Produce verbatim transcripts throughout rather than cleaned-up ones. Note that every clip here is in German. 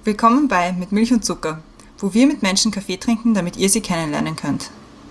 Willkommen bei Mit Milch und Zucker, wo wir mit Menschen Kaffee trinken, damit ihr sie kennenlernen könnt.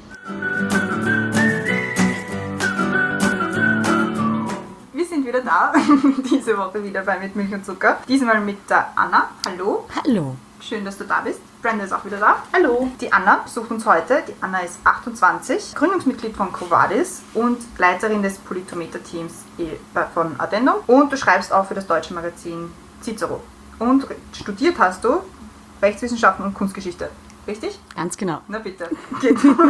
Wir sind wieder da, diese Woche wieder bei Mit Milch und Zucker. Diesmal mit der Anna. Hallo. Hallo. Schön, dass du da bist. Brenda ist auch wieder da. Hallo. Die Anna besucht uns heute. Die Anna ist achtundzwanzig, Gründungsmitglied von Covadis und Leiterin des Politometer-Teams von Addendum. Und du schreibst auch für das deutsche Magazin Cicero. Und studiert hast du Rechtswissenschaften und Kunstgeschichte. Richtig? Ganz genau. Na bitte. Geht durch.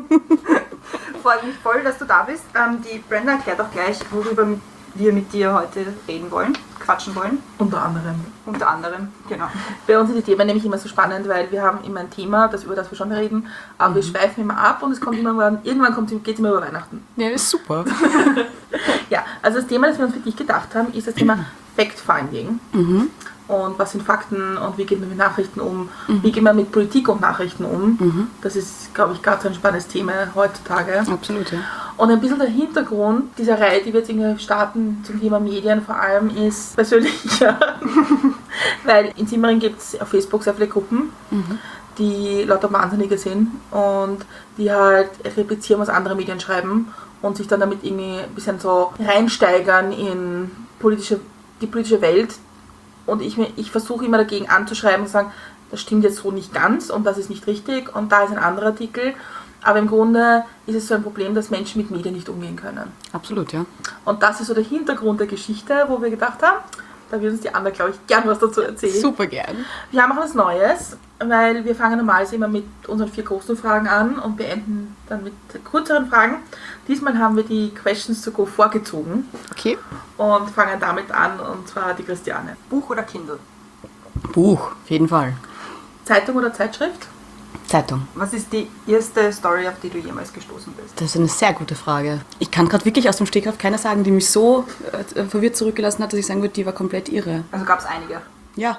Freut mich voll, dass du da bist. Ähm, die Brenda erklärt auch gleich, worüber wir mit dir heute reden wollen, quatschen wollen. Unter anderem. Unter anderem, genau. Bei uns sind die Themen nämlich immer so spannend, weil wir haben immer ein Thema, das, über das wir schon reden, aber mhm. wir schweifen immer ab und es kommt immer, irgendwann geht es immer über Weihnachten. Ja, das ist super. Ja, also das Thema, das wir uns für dich gedacht haben, ist das Thema Fact-Finding. Mhm. Und was sind Fakten und wie geht man mit Nachrichten um? Mhm. Wie geht man mit Politik und Nachrichten um? Mhm. Das ist, glaube ich, gerade so ein spannendes Thema heutzutage. Absolut, ja. Und ein bisschen der Hintergrund dieser Reihe, die wir jetzt irgendwie starten zum Thema Medien vor allem, ist persönlicher. Weil in Simmering gibt es auf Facebook sehr viele Gruppen, mhm. die lauter Wahnsinnige sind und die halt replizieren, was andere Medien schreiben und sich dann damit irgendwie ein bisschen so reinsteigern in politische, die politische Welt. Und ich, ich versuche immer dagegen anzuschreiben und zu sagen, das stimmt jetzt so nicht ganz und das ist nicht richtig und da ist ein anderer Artikel. Aber im Grunde ist es so ein Problem, dass Menschen mit Medien nicht umgehen können. Absolut, ja. Und das ist so der Hintergrund der Geschichte, wo wir gedacht haben, da wird uns die Anna, glaube ich, gern was dazu erzählen. Super gern. Wir haben auch was Neues, weil wir fangen normalerweise immer mit unseren vier großen Fragen an und beenden dann mit kürzeren Fragen. Diesmal haben wir die Questions to go vorgezogen. Okay. Und fangen damit an, und zwar die Christiane. Buch oder Kindle? Buch, auf jeden Fall. Zeitung oder Zeitschrift? Zeitung. Was ist die erste Story, auf die du jemals gestoßen bist? Das ist eine sehr gute Frage. Ich kann gerade wirklich aus dem Stegreif keiner sagen, die mich so äh, verwirrt zurückgelassen hat, dass ich sagen würde, die war komplett irre. Also gab es einige? Ja.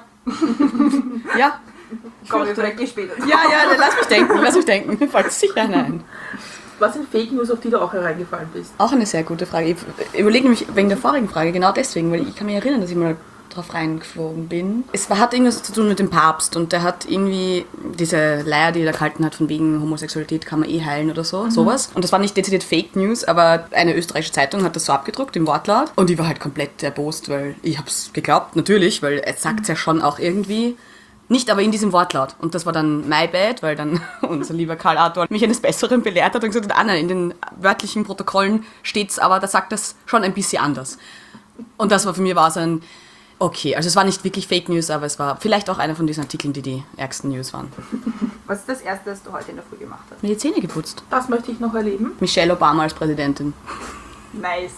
Ja. Kommen wir vielleicht später. Ja, ja, lass mich denken, lass mich denken. Mir fällt sicher nein. Was sind Fake News, auf die du auch hereingefallen bist? Auch eine sehr gute Frage. Ich überlege nämlich wegen der vorigen Frage, genau deswegen, weil ich kann mich erinnern, dass ich mal drauf reingeflogen bin. Es hat irgendwas zu tun mit dem Papst und der hat irgendwie diese Leier, die er gehalten hat, von wegen Homosexualität kann man eh heilen oder so, mhm. sowas. Und das war nicht dezidiert Fake News, aber eine österreichische Zeitung hat das so abgedruckt im Wortlaut und ich war halt komplett erbost, weil ich hab's geglaubt, natürlich, weil es sagt's ja schon auch irgendwie. Nicht aber in diesem Wortlaut. Und das war dann my bad, weil dann unser lieber Karl Arthur mich eines Besseren belehrt hat und gesagt hat, Anna, in den wörtlichen Protokollen steht's, aber da sagt das schon ein bisschen anders. Und das war für mich war so ein, okay, also es war nicht wirklich Fake News, aber es war vielleicht auch einer von diesen Artikeln, die die ärgsten News waren. Was ist das Erste, das du heute in der Früh gemacht hast? Mir die Zähne geputzt. Das möchte ich noch erleben. Michelle Obama als Präsidentin. Nice.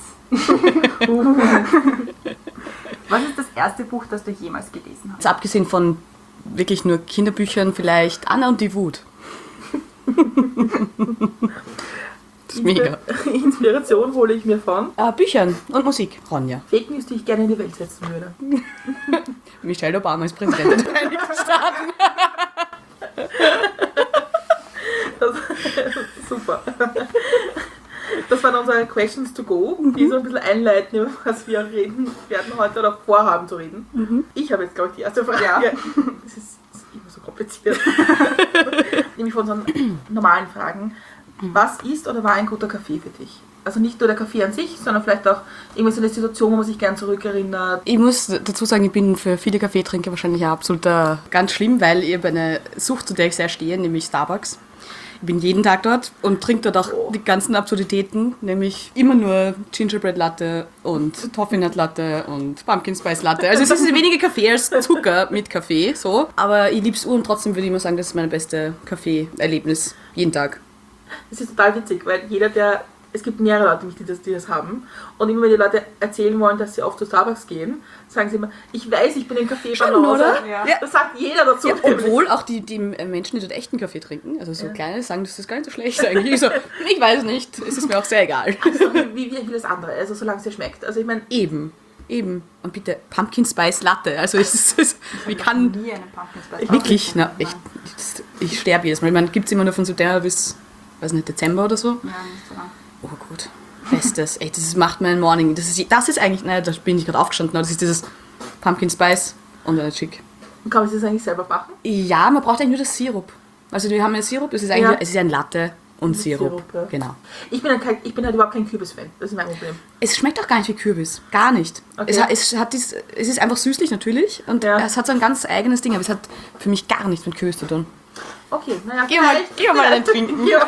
Was ist das erste Buch, das du jemals gelesen hast? Also abgesehen von wirklich nur Kinderbüchern, vielleicht Anna und die Wut. Das ist mega. Inspiration hole ich mir von Äh, Büchern und Musik, Ronja. Fake News, die ich gerne in die Welt setzen würde. Michelle Obama ist Präsidentin der Vereinigten Staaten. Das, super. Das waren unsere Questions to go, die so ein bisschen einleiten, über was wir reden werden heute oder vorhaben zu reden. Mhm. Ich habe jetzt, glaube ich, die erste Frage. Ja. Das ist, das ist immer so kompliziert. Nämlich von unseren normalen Fragen. Was ist oder war ein guter Kaffee für dich? Also nicht nur der Kaffee an sich, sondern vielleicht auch irgendwie so eine Situation, wo man sich gern zurückerinnert. Ich muss dazu sagen, ich bin für viele Kaffeetrinker wahrscheinlich auch absolut äh, ganz schlimm, weil ich habe eine Sucht, zu der ich sehr stehe, nämlich Starbucks. Ich bin jeden Tag dort und trinke dort auch oh. die ganzen Absurditäten, nämlich immer nur Gingerbread Latte und Toffee Nut Latte und Pumpkin Spice Latte. Also es ist weniger Kaffee als Zucker mit Kaffee, so. Aber ich liebe es und trotzdem würde ich immer sagen, das ist mein beste Kaffee-Erlebnis, jeden Tag. Das ist total witzig, weil jeder, der, es gibt mehrere Leute, die das, die das haben und immer wenn die Leute erzählen wollen, dass sie oft zu Starbucks gehen, sagen sie immer, ich weiß, ich bin im Café Schon, oder? Ja. Das sagt jeder dazu. Ja, obwohl auch die, die Menschen, die dort echten Kaffee trinken, also so ja. kleine, sagen, das ist gar nicht so schlecht eigentlich. Ich so, ich weiß nicht, es ist mir auch sehr egal. Also wie, wie vieles andere, also solange es dir schmeckt. Also ich meine, eben. Eben. Und bitte Pumpkin Spice Latte. Also es ist, es, wie kann... Nie einen Pumpkin Spice Latte. Wirklich, na, ich, ich, ich sterbe jedes Mal. Ich meine, gibt es immer nur von September bis, weiß nicht, Dezember oder so. Ja, nicht so lang. Oh gut. Bestes. Ey, das macht mein Morning. Das ist, das ist eigentlich, naja, da bin ich gerade aufgestanden, aber das ist dieses Pumpkin Spice und eine Chick. Und kann man sich das eigentlich selber backen? Ja, man braucht eigentlich nur das Sirup. Also wir haben ja Sirup, es ist eigentlich Ja. es ist ein Latte und Mit Sirup. Sirup, ja. Genau. Ich bin, kein, ich bin halt überhaupt kein Kürbis-Fan. Das ist mein Problem. Es schmeckt auch gar nicht wie Kürbis. Gar nicht. Okay. Es, hat, es, hat dies, es ist einfach süßlich natürlich und Ja. es hat so ein ganz eigenes Ding, aber es hat für mich gar nichts mit Kürbis zu tun. Okay, naja, Geh mal, geh mal einen trinken. Ja.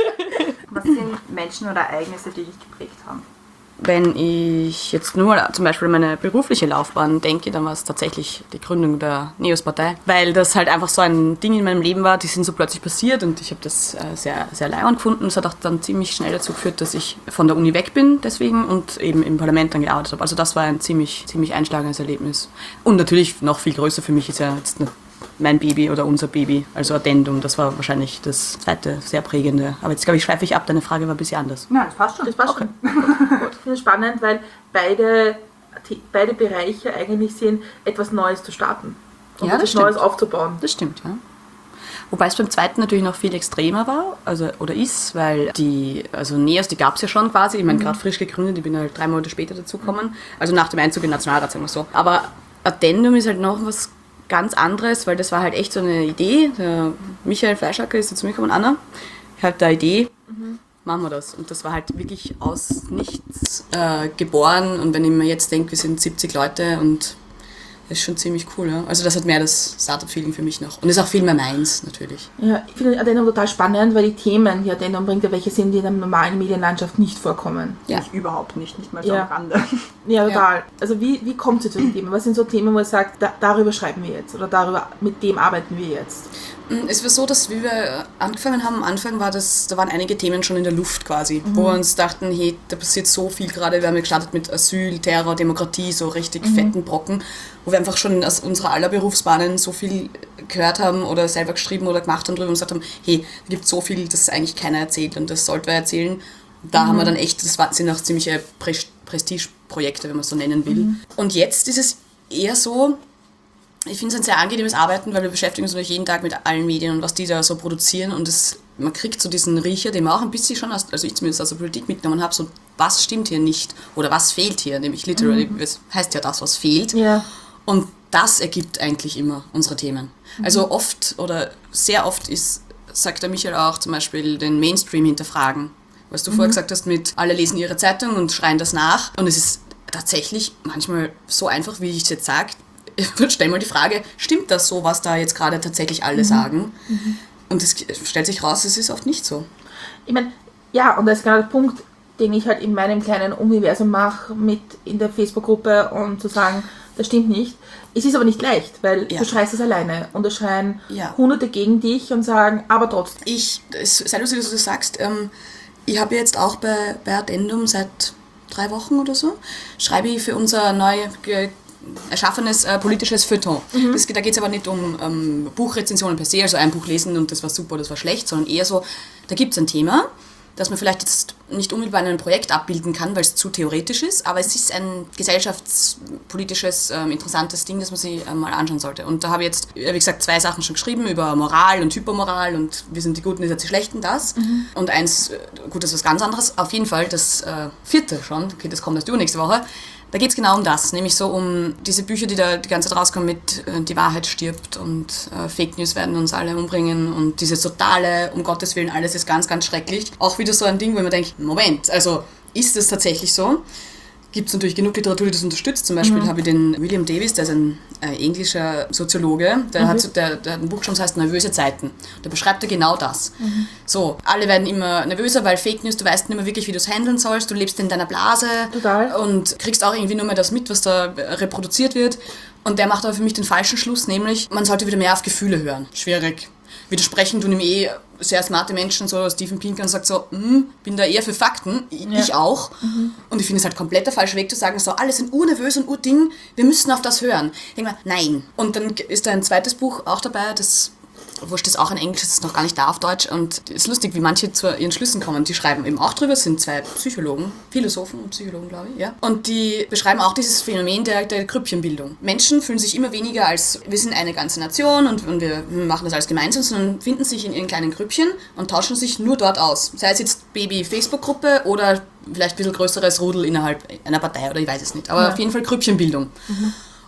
Was sind Menschen oder Ereignisse, die dich geprägt haben? Wenn ich jetzt nur zum Beispiel an meine berufliche Laufbahn denke, dann war es tatsächlich die Gründung der NEOS-Partei, weil das halt einfach so ein Ding in meinem Leben war, die sind so plötzlich passiert und ich habe das äh, sehr, sehr leibend gefunden. Es hat auch dann ziemlich schnell dazu geführt, dass ich von der Uni weg bin deswegen und eben im Parlament dann gearbeitet habe. Also das war ein ziemlich, ziemlich einschlagendes Erlebnis. Und natürlich noch viel größer für mich ist ja jetzt nicht mein Baby oder unser Baby, also Addendum, das war wahrscheinlich das zweite sehr prägende. Aber jetzt glaube ich, schweife ich ab, deine Frage war ein bisschen anders. Ja, das passt schon. Das passt schon. Gut. Ich finde es spannend, weil beide, beide Bereiche eigentlich sind, etwas Neues zu starten. Und Ja, das etwas stimmt. Neues aufzubauen. Das stimmt, ja. Wobei es beim zweiten natürlich noch viel extremer war, also oder ist, weil die, also NEOS, die gab es ja schon quasi, ich meine, gerade frisch gegründet, ich bin halt drei Monate später dazugekommen, also nach dem Einzug in den Nationalrat, sagen wir so. Aber Addendum ist halt noch was ganz anderes, weil das war halt echt so eine Idee. Der Michael Fleischacker ist zu mir gekommen, Anna, ich habe da eine Idee, mhm. machen wir das. Und das war halt wirklich aus nichts äh, geboren. Und wenn ich mir jetzt denke, wir sind siebzig Leute und das ist schon ziemlich cool. Ja? Also das hat mehr das Startup-Feeling für mich noch. Und ist auch viel mehr meins, natürlich. Ja, ich finde Addendum total spannend, weil die Themen, die Addendum bringt, ja welche sind, die in der normalen Medienlandschaft nicht vorkommen. Ja. Ich überhaupt nicht, nicht mal so Ja. am Rande. Ja, total. Also wie, wie kommt ihr zu den Themen? Was sind so Themen, wo ihr sagt, da, darüber schreiben wir jetzt oder darüber, mit dem arbeiten wir jetzt? Es war so, dass wie wir angefangen haben, am Anfang war das, da waren einige Themen schon in der Luft quasi, mhm. wo wir uns dachten, hey, da passiert so viel gerade. Wir haben ja gestartet mit Asyl, Terror, Demokratie, so richtig mhm. fetten Brocken, wo wir einfach schon aus unserer aller Berufsbahnen so viel gehört haben oder selber geschrieben oder gemacht haben drüber und gesagt haben, hey, da gibt so viel, das eigentlich keiner erzählt und das sollten wir erzählen. Da mhm. haben wir dann echt, das sind auch ziemliche Prestigeprojekte, wenn man es so nennen will. Mhm. Und jetzt ist es eher so, ich finde es ein sehr angenehmes Arbeiten, weil wir beschäftigen uns natürlich jeden Tag mit allen Medien und was die da so produzieren und das, man kriegt so diesen Riecher, den man auch ein bisschen schon, aus, also ich zumindest aus der Politik mitgenommen habe, so was stimmt hier nicht oder was fehlt hier, nämlich literally, mhm. das heißt ja das, was fehlt. Ja. Und das ergibt eigentlich immer unsere Themen. Mhm. Also oft oder sehr oft ist, sagt der Michael auch zum Beispiel, den Mainstream hinterfragen. Was du mhm. vorher gesagt hast mit, alle lesen ihre Zeitung und schreien das nach und es ist tatsächlich manchmal so einfach, wie ich es jetzt sage. Ich stelle mal die Frage, stimmt das so, was da jetzt gerade tatsächlich alle mhm. sagen? Mhm. Und es stellt sich raus, es ist oft nicht so. Ich meine, ja, und das ist genau der Punkt, den ich halt in meinem kleinen Universum mache, mit in der Facebook-Gruppe und zu sagen, das stimmt nicht. Es ist aber nicht leicht, weil ja. du schreist das alleine und da schreien ja. Hunderte gegen dich und sagen, aber trotzdem. Ich, sei lustig, dass du das sagst, ähm, ich habe jetzt auch bei, bei Addendum seit drei Wochen oder so, schreibe ich für unser neu ge- erschaffenes äh, politisches Feuilleton. Mhm. Das, da geht es aber nicht um ähm, Buchrezensionen per se, also ein Buch lesen und das war super, das war schlecht, sondern eher so, da gibt es ein Thema, das man vielleicht jetzt nicht unmittelbar in einem Projekt abbilden kann, weil es zu theoretisch ist, aber es ist ein gesellschaftspolitisches, ähm, interessantes Ding, das man sich ähm, mal anschauen sollte. Und da habe ich jetzt, wie gesagt, zwei Sachen schon geschrieben über Moral und Hypermoral und wir sind die Guten, ihr seid die Schlechten, das. Mhm. Und eins, gut, das ist was ganz anderes, auf jeden Fall das äh, vierte schon, okay, das kommt erst übernächste Woche. Da geht es genau um das, nämlich so um diese Bücher, die da die ganze Zeit rauskommen mit äh, Die Wahrheit stirbt und äh, Fake News werden uns alle umbringen und dieses totale, um Gottes Willen, alles ist ganz, ganz schrecklich. Auch wieder so ein Ding, wo man denkt, Moment, also ist das tatsächlich so? Gibt es natürlich genug Literatur, die das unterstützt. Zum Beispiel mhm. habe ich den William Davis, der ist ein äh, englischer Soziologe, der, mhm. hat, der, der hat ein Buch geschrieben, das heißt Nervöse Zeiten. Da beschreibt er genau das. Mhm. So, alle werden immer nervöser, weil Fake News, du weißt nicht mehr wirklich, wie du es handeln sollst, du lebst in deiner Blase Total. Und kriegst auch irgendwie nur mehr das mit, was da reproduziert wird. Und der macht aber für mich den falschen Schluss, nämlich, man sollte wieder mehr auf Gefühle hören. Schwierig. Widersprechen tun ihm eh sehr smarte Menschen, so Steven Pinker sagt so, bin da eher für Fakten, ich ja. auch. Mhm. Und ich finde es halt komplett der falsche Weg zu sagen, so, alle sind urnervös und urding, wir müssen auf das hören. Ich denke mal, nein. Und dann ist da ein zweites Buch auch dabei, das wurscht, ist auch in Englisch, das ist noch gar nicht da auf Deutsch. Und es ist lustig, wie manche zu ihren Schlüssen kommen. Die schreiben eben auch drüber, es sind zwei Psychologen, Philosophen und Psychologen, glaube ich, ja. Und die beschreiben auch dieses Phänomen der, der Grüppchenbildung. Menschen fühlen sich immer weniger als, wir sind eine ganze Nation und, und wir machen das alles gemeinsam, sondern finden sich in ihren kleinen Grüppchen und tauschen sich nur dort aus. Sei es jetzt Baby-Facebook-Gruppe oder vielleicht ein bisschen größeres Rudel innerhalb einer Partei oder ich weiß es nicht. Aber ja. auf jeden Fall Grüppchenbildung. Mhm.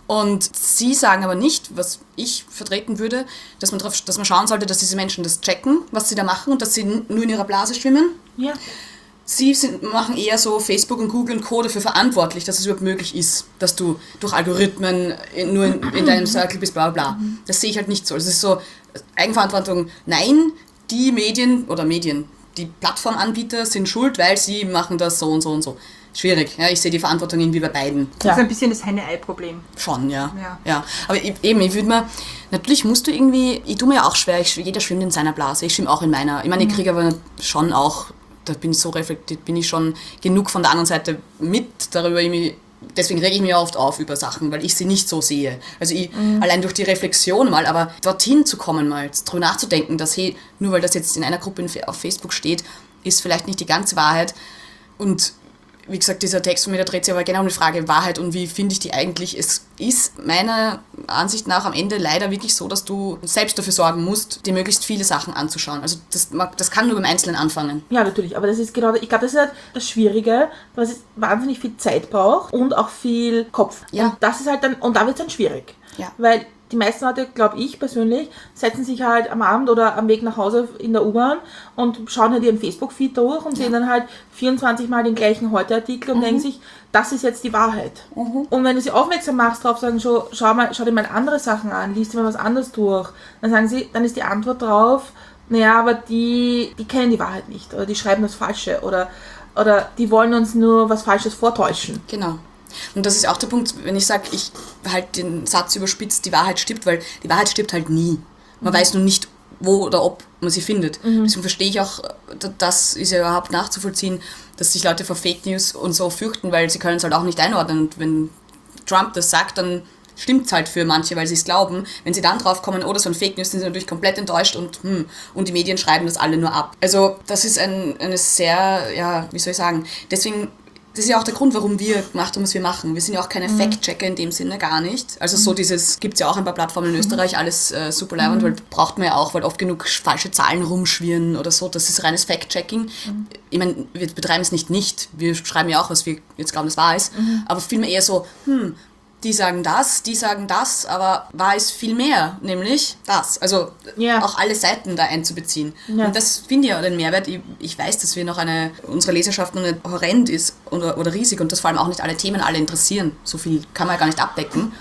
Und sie sagen aber nicht, was ich vertreten würde, dass man, drauf, dass man schauen sollte, dass diese Menschen das checken, was sie da machen und dass sie nur in ihrer Blase schwimmen. Ja. Sie sind, machen eher so Facebook und Google und Co. dafür verantwortlich, dass es überhaupt möglich ist, dass du durch Algorithmen in, nur in, in deinem Circle bist, bla bla bla. Das sehe ich halt nicht so. Es ist so Eigenverantwortung, nein, die Medien oder Medien, die Plattformanbieter sind schuld, weil sie machen das so und so und so. Schwierig, ja, ich sehe die Verantwortung irgendwie bei beiden. Das ja. ist ein bisschen das Henne-Ei-Problem. Schon, ja. ja. ja. Aber ich, eben, ich würde mir, natürlich musst du irgendwie, ich tue mir ja auch schwer, ich, jeder schwimmt in seiner Blase, ich schwimme auch in meiner. Ich meine, ich kriege aber schon auch, da bin ich so reflektiert, bin ich schon genug von der anderen Seite mit, darüber irgendwie, deswegen rege ich mich oft auf über Sachen, weil ich sie nicht so sehe. Also ich, mhm. allein durch die Reflexion mal, aber dorthin zu kommen mal, darüber nachzudenken, dass hey, nur weil das jetzt in einer Gruppe auf Facebook steht, ist vielleicht nicht die ganze Wahrheit. Und wie gesagt, dieser Text von mir, der dreht sich aber genau um die Frage Wahrheit und wie finde ich die eigentlich. Es ist meiner Ansicht nach am Ende leider wirklich so, dass du selbst dafür sorgen musst, dir möglichst viele Sachen anzuschauen. Also das, das kann nur beim Einzelnen anfangen. Ja, natürlich, aber das ist genau, ich glaube, das ist halt das Schwierige, dass es wahnsinnig viel Zeit braucht und auch viel Kopf. Ja. Und das ist halt dann, und da wird es dann schwierig. Ja. Weil die meisten Leute, glaube ich persönlich, setzen sich halt am Abend oder am Weg nach Hause in der U-Bahn und schauen halt ihren Facebook-Feed durch und ja. sehen dann halt vierundzwanzig Mal den gleichen Heute-Artikel und mhm. denken sich, das ist jetzt die Wahrheit. Mhm. Und wenn du sie aufmerksam machst, drauf sagen, schau, schau, mal, schau dir mal andere Sachen an, liest dir mal was anderes durch, dann sagen sie, dann ist die Antwort drauf, naja, aber die, die kennen die Wahrheit nicht oder die schreiben das Falsche oder, oder die wollen uns nur was Falsches vortäuschen. Genau. Und das ist auch der Punkt, wenn ich sage, ich halt den Satz überspitzt, die Wahrheit stirbt, weil die Wahrheit stirbt halt nie. Man mhm. weiß nur nicht, wo oder ob man sie findet. Mhm. Deswegen verstehe ich auch, das ist ja überhaupt nachzuvollziehen, dass sich Leute vor Fake News und so fürchten, weil sie können es halt auch nicht einordnen. Und wenn Trump das sagt, dann stimmt es halt für manche, weil sie es glauben. Wenn sie dann drauf kommen, oh, das waren Fake News, sind sie natürlich komplett enttäuscht und hm, und die Medien schreiben das alle nur ab. Also das ist ein, eine sehr, ja, wie soll ich sagen, deswegen das ist ja auch der Grund, warum wir gemacht haben, was wir machen. Wir sind ja auch keine mhm. Fact-Checker in dem Sinne, gar nicht. Also so dieses, gibt es ja auch ein paar Plattformen in Österreich, alles äh, super leibend, mhm. weil braucht man ja auch, weil oft genug falsche Zahlen rumschwirren oder so. Das ist reines Fact-Checking. Mhm. Ich meine, wir betreiben es nicht nicht. Wir schreiben ja auch, was wir jetzt glauben, das wahr ist. Mhm. Aber vielmehr eher so, hm, die sagen das, die sagen das, aber wahr ist viel mehr, nämlich das. Also yeah. auch alle Seiten da einzubeziehen. Yeah. Und das finde ich ja den Mehrwert. Ich, ich weiß, dass wir noch eine, unsere Leserschaft noch nicht horrend ist oder, oder riesig und dass vor allem auch nicht alle Themen alle interessieren. So viel kann man ja gar nicht abdecken.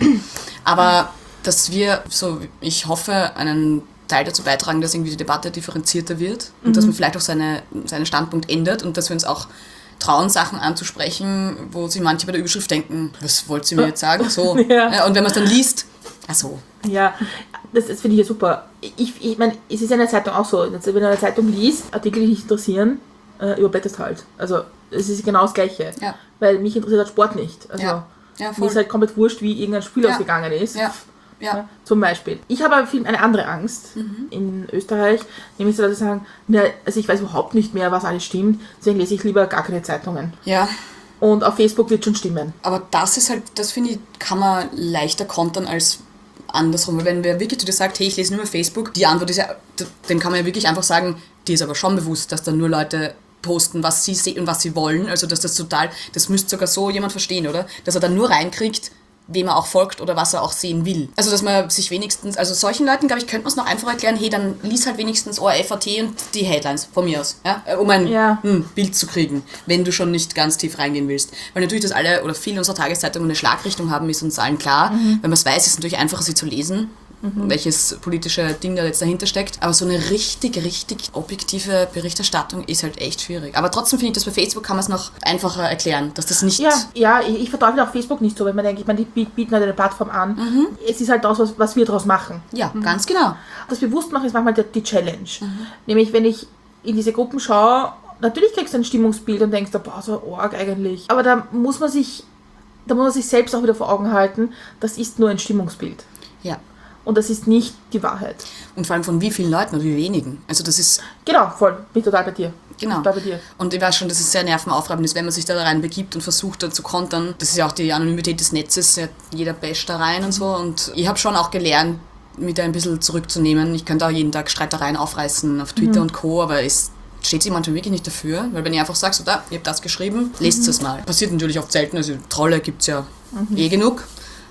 Aber dass wir, so ich hoffe, einen Teil dazu beitragen, dass irgendwie die Debatte differenzierter wird und mhm. dass man vielleicht auch seine, seinen Standpunkt ändert und dass wir uns auch trauen, Sachen anzusprechen, wo sich manche bei der Überschrift denken, was wollt ihr mir jetzt sagen? So. Ja. Und wenn man es dann liest, ach so. Ja, das, das finde ich ja super. Ich, ich meine, es ist ja in der Zeitung auch so, wenn du eine Zeitung liest, Artikel, die dich interessieren, äh, überblätterst halt. Also es ist genau das Gleiche. Ja. Weil mich interessiert halt Sport nicht. Also ja. Ja, mir ist halt komplett wurscht, wie irgendein Spiel ja. ausgegangen ist. Ja. Ja. Ja, zum Beispiel. Ich habe aber viel eine andere Angst mhm. in Österreich, nämlich so, dass sie sagen, na, also ich weiß überhaupt nicht mehr, was alles stimmt, deswegen lese ich lieber gar keine Zeitungen. Ja. Und auf Facebook wird schon stimmen. Aber das ist halt, das finde ich, kann man leichter kontern als andersrum. Weil wenn wer wirklich zu dir sagt, hey, ich lese nur mehr Facebook, die Antwort ist ja, dann kann man ja wirklich einfach sagen, dir ist aber schon bewusst, dass da nur Leute posten, was sie sehen und was sie wollen. Also dass das total, das müsste sogar so jemand verstehen, oder? Dass er dann nur reinkriegt, wem er auch folgt oder was er auch sehen will. Also, dass man sich wenigstens, also solchen Leuten, glaube ich, könnte man es noch einfach erklären, hey, dann lies halt wenigstens O R F Punkt A T und die Headlines von mir aus, ja, um ein ja. hm, Bild zu kriegen, wenn du schon nicht ganz tief reingehen willst. Weil natürlich, dass alle oder viele unserer Tageszeitungen eine Schlagrichtung haben, ist uns allen klar. Mhm. Wenn man es weiß, ist es natürlich einfacher, sie zu lesen, mhm. welches politische Ding da jetzt dahinter steckt. Aber so eine richtig, richtig objektive Berichterstattung ist halt echt schwierig. Aber trotzdem finde ich, dass bei Facebook kann man es noch einfacher erklären, dass das nicht... Ja, ja ich, ich verteufel auch Facebook nicht so, wenn man denkt, ich meine, die bieten halt eine Plattform an. Mhm. Es ist halt das, was, was wir daraus machen. Ja, mhm. ganz genau. Das Bewusstmachen ist manchmal die, die Challenge. Mhm. Nämlich, wenn ich in diese Gruppen schaue, natürlich kriegst du ein Stimmungsbild und denkst, boah, so arg eigentlich. Aber da muss man sich, da muss man sich selbst auch wieder vor Augen halten, das ist nur ein Stimmungsbild. Ja. Und das ist nicht die Wahrheit. Und vor allem von wie vielen Leuten oder wie wenigen. Also das ist... Genau, voll. Bin total bei dir. Genau. Total bei dir. Und ich weiß schon, dass es sehr nervenaufreibend ist, wenn man sich da rein begibt und versucht, da zu kontern. Das ist ja auch die Anonymität des Netzes. Ja, jeder basht da rein und so. Und ich habe schon auch gelernt, mich da ein bisschen zurückzunehmen. Ich könnte auch jeden Tag Streitereien aufreißen auf Twitter mhm. und Co., aber es steht sich manchmal wirklich nicht dafür. Weil wenn ich einfach sage, so da, ich habe das geschrieben, lest es mhm. mal. Passiert natürlich oft selten. Also Trolle gibt es ja mhm. eh genug.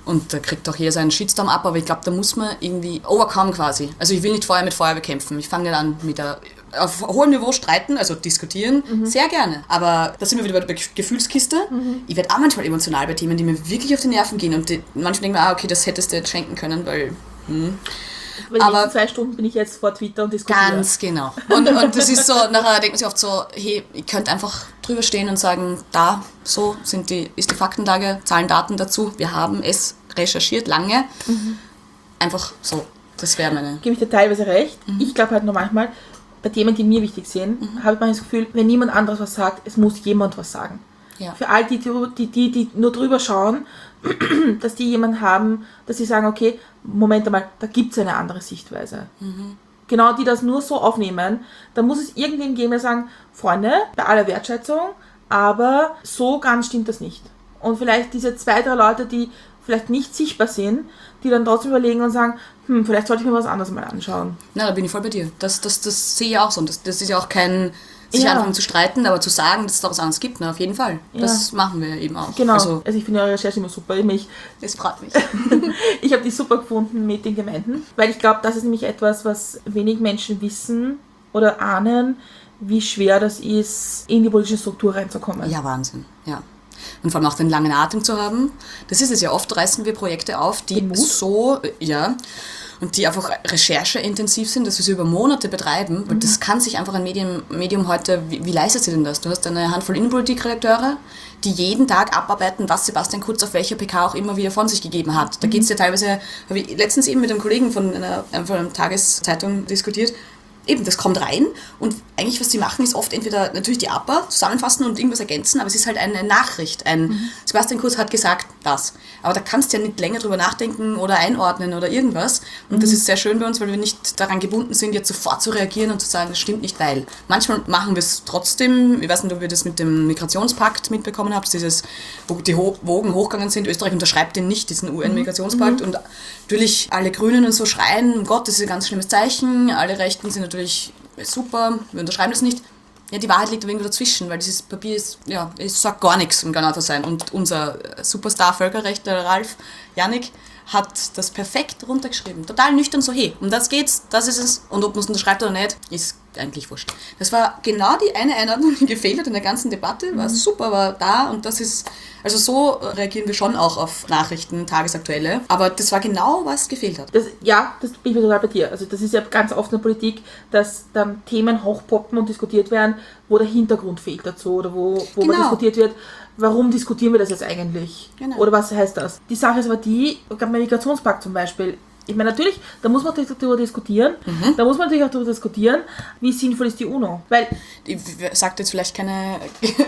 Und da kriegt auch jeder seinen Shitstorm ab, aber ich glaube, da muss man irgendwie overcome quasi. Also ich will nicht Feuer mit Feuer bekämpfen. Ich fange nicht an mit der auf hohem Niveau streiten, also diskutieren, mhm. sehr gerne. Aber da sind wir wieder bei der Gefühlskiste. Mhm. Ich werde auch manchmal emotional bei Themen, die mir wirklich auf die Nerven gehen. Und die, manchmal denken wir, ah, okay, das hättest du jetzt schenken können, weil... Hm. Weil aber in zwei Stunden bin ich jetzt vor Twitter und diskutiere. Ganz genau. Und, und das ist so, nachher denkt man sich oft so, hey, ich könnte einfach drüber stehen und sagen, da, so sind die, ist die Faktenlage, Zahlen, Daten dazu, wir haben es recherchiert, lange. Mhm. Einfach so, das wäre meine... Gebe ich dir teilweise recht. Mhm. Ich glaube halt nur manchmal, bei Themen, die mir wichtig sind, mhm. habe ich manchmal das Gefühl, wenn niemand anderes was sagt, es muss jemand was sagen. Ja. Für all die, die, die, die nur drüber schauen, dass die jemanden haben, dass sie sagen, okay, Moment einmal, da gibt es eine andere Sichtweise. Mhm. Genau, die das nur so aufnehmen, da muss es irgendwen geben, der sagen, Freunde, bei aller Wertschätzung, aber so ganz stimmt das nicht. Und vielleicht diese zwei, drei Leute, die vielleicht nicht sichtbar sind, die dann trotzdem überlegen und sagen, hm, vielleicht sollte ich mir was anderes mal anschauen. Na, da bin ich voll bei dir. Das, das, das sehe ich auch so. Und das, das ist ja auch kein... sich ja. anfangen zu streiten, aber zu sagen, dass es da was anderes gibt, ne, auf jeden Fall. Ja. Das machen wir eben auch. Genau, also, also ich finde eure Recherche immer super. Ich, das freut mich. Ich habe die super gefunden mit den Gemeinden, weil ich glaube, das ist nämlich etwas, was wenig Menschen wissen oder ahnen, wie schwer das ist, in die politische Struktur reinzukommen. Ja, Wahnsinn, ja. Und vor allem auch den langen Atem zu haben. Das ist es ja, oft reißen wir Projekte auf, die so, ja, und die einfach rechercheintensiv sind, dass wir sie über Monate betreiben, weil mhm. das kann sich einfach ein Medium, Medium heute, wie, wie leistet sie denn das? Du hast eine Handvoll Innenpolitikredakteure, die jeden Tag abarbeiten, was Sebastian Kurz auf welcher P K auch immer wieder von sich gegeben hat. Da mhm. geht es ja teilweise, habe ich letztens eben mit einem Kollegen von einer, von einer Tageszeitung diskutiert, eben, das kommt rein und eigentlich, was sie machen, ist oft entweder natürlich die A P A zusammenfassen und irgendwas ergänzen, aber es ist halt eine Nachricht. Ein mhm. Sebastian Kurz hat gesagt, das. Aber da kannst du ja nicht länger drüber nachdenken oder einordnen oder irgendwas. Und mhm. das ist sehr schön bei uns, weil wir nicht daran gebunden sind, jetzt sofort zu reagieren und zu sagen, das stimmt nicht, weil. Manchmal machen wir es trotzdem. Ich weiß nicht, ob ihr das mit dem Migrationspakt mitbekommen habt, dieses, wo die Wogen hochgegangen sind. Österreich unterschreibt den nicht, diesen U N-Migrationspakt. Mhm. Und natürlich alle Grünen und so schreien, um Gott, das ist ein ganz schlimmes Zeichen. Alle Rechten sind natürlich super, wir unterschreiben das nicht. Ja, die Wahrheit liegt irgendwo dazwischen, weil dieses Papier ist, ja, es sagt gar nichts, um genau zu sein. Und unser Superstar-Völkerrechtler Ralf Janik hat das perfekt runtergeschrieben. Total nüchtern so, hey, um das geht's, das ist es. Und ob man es unterschreibt oder nicht, ist eigentlich wurscht. Das war genau die eine Einladung, die gefehlt hat in der ganzen Debatte. War mhm. super, war da und das ist, also so reagieren wir schon auch auf Nachrichten, tagesaktuelle. Aber das war genau, was gefehlt hat. Das, ja, das bin ich total bei dir. Also das ist ja ganz oft in der Politik, dass dann Themen hochpoppen und diskutiert werden, wo der Hintergrund fehlt dazu oder wo, wo genau. mal diskutiert wird, warum diskutieren wir das jetzt eigentlich? Genau. Oder was heißt das? Die Sache ist aber die, beim Migrationspakt zum Beispiel, ich meine natürlich, da muss man natürlich darüber diskutieren, mhm. da muss man natürlich auch darüber diskutieren, wie sinnvoll ist die UNO. Weil ich sage jetzt vielleicht keine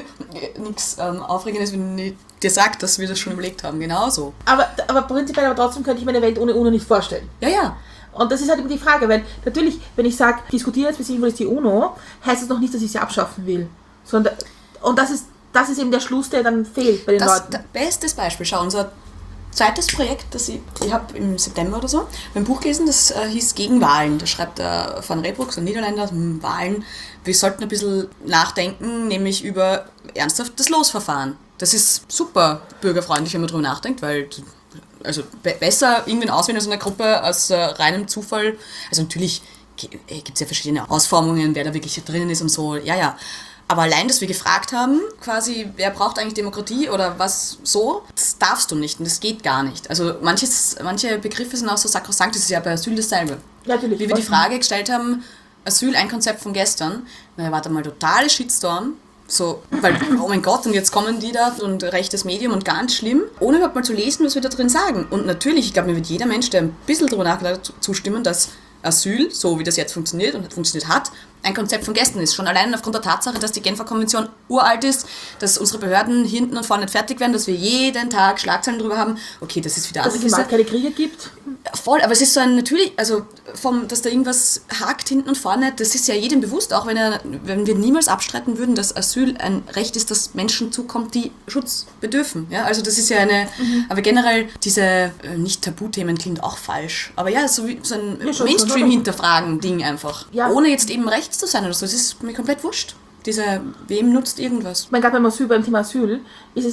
nichts ähm, Aufregendes, wenn ich dir sage, dass wir das schon überlegt haben, genauso. Aber, aber prinzipiell, aber trotzdem könnte ich mir eine Welt ohne UNO nicht vorstellen. Ja, ja. Und das ist halt immer die Frage, weil natürlich, wenn ich sage, diskutiere jetzt, wie sinnvoll ist die UNO, heißt das noch nicht, dass ich sie abschaffen will. Sondern, und das ist Das ist eben der Schluss, der dann fehlt bei den das, Leuten. Das bestes Beispiel, schau, unser zweites Projekt, das ich, ich habe im September oder so beim Buch gelesen, das äh, hieß Gegen Wahlen. Da schreibt der Van Reybrouck, so ein Niederländer, hm, Wahlen, wir sollten ein bisschen nachdenken, nämlich über ernsthaft das Losverfahren. Das ist super bürgerfreundlich, wenn man darüber nachdenkt, weil also be- besser irgendwen auswählen aus einer Gruppe aus äh, reinem Zufall. Also natürlich gibt es ja verschiedene Ausformungen, wer da wirklich drinnen ist und so, ja, ja. Aber allein, dass wir gefragt haben, quasi, wer braucht eigentlich Demokratie oder was so, das darfst du nicht und das geht gar nicht. Also manches, manche Begriffe sind auch so sakrosankt, das ist ja bei Asyl dasselbe. Natürlich. Wie wir die Frage gestellt haben, Asyl, ein Konzept von gestern, naja, warte mal, totale Shitstorm. So, weil, oh mein Gott, und jetzt kommen die da und rechtes Medium und ganz schlimm, ohne überhaupt mal zu lesen, was wir da drin sagen. Und natürlich, ich glaube, mir wird jeder Mensch, der ein bisschen drüber nachgedacht hat, zustimmen, dass Asyl, so wie das jetzt funktioniert und funktioniert hat, ein Konzept von gestern ist. Schon allein aufgrund der Tatsache, dass die Genfer Konvention uralt ist, dass unsere Behörden hinten und vorne nicht fertig werden, dass wir jeden Tag Schlagzeilen drüber haben. Okay, das ist wieder alles. Dass es mal keine Kriege gibt? Voll, aber es ist so ein natürlich, also vom, dass da irgendwas hakt hinten und vorne, das ist ja jedem bewusst, auch wenn, er, wenn wir niemals abstreiten würden, dass Asyl ein Recht ist, das Menschen zukommt, die Schutz bedürfen. Ja, also das ist ja eine, mhm. aber generell diese, äh, nicht Tabuthemen klingt auch falsch, aber ja, so, wie, so ein ja, Mainstream-Hinterfragen-Ding einfach. Ja. Ohne jetzt eben rechts zu sein oder so, das ist mir komplett wurscht. Diese, wem nutzt irgendwas? Ich meine, gerade beim Asyl, beim Thema Asyl, ist es ja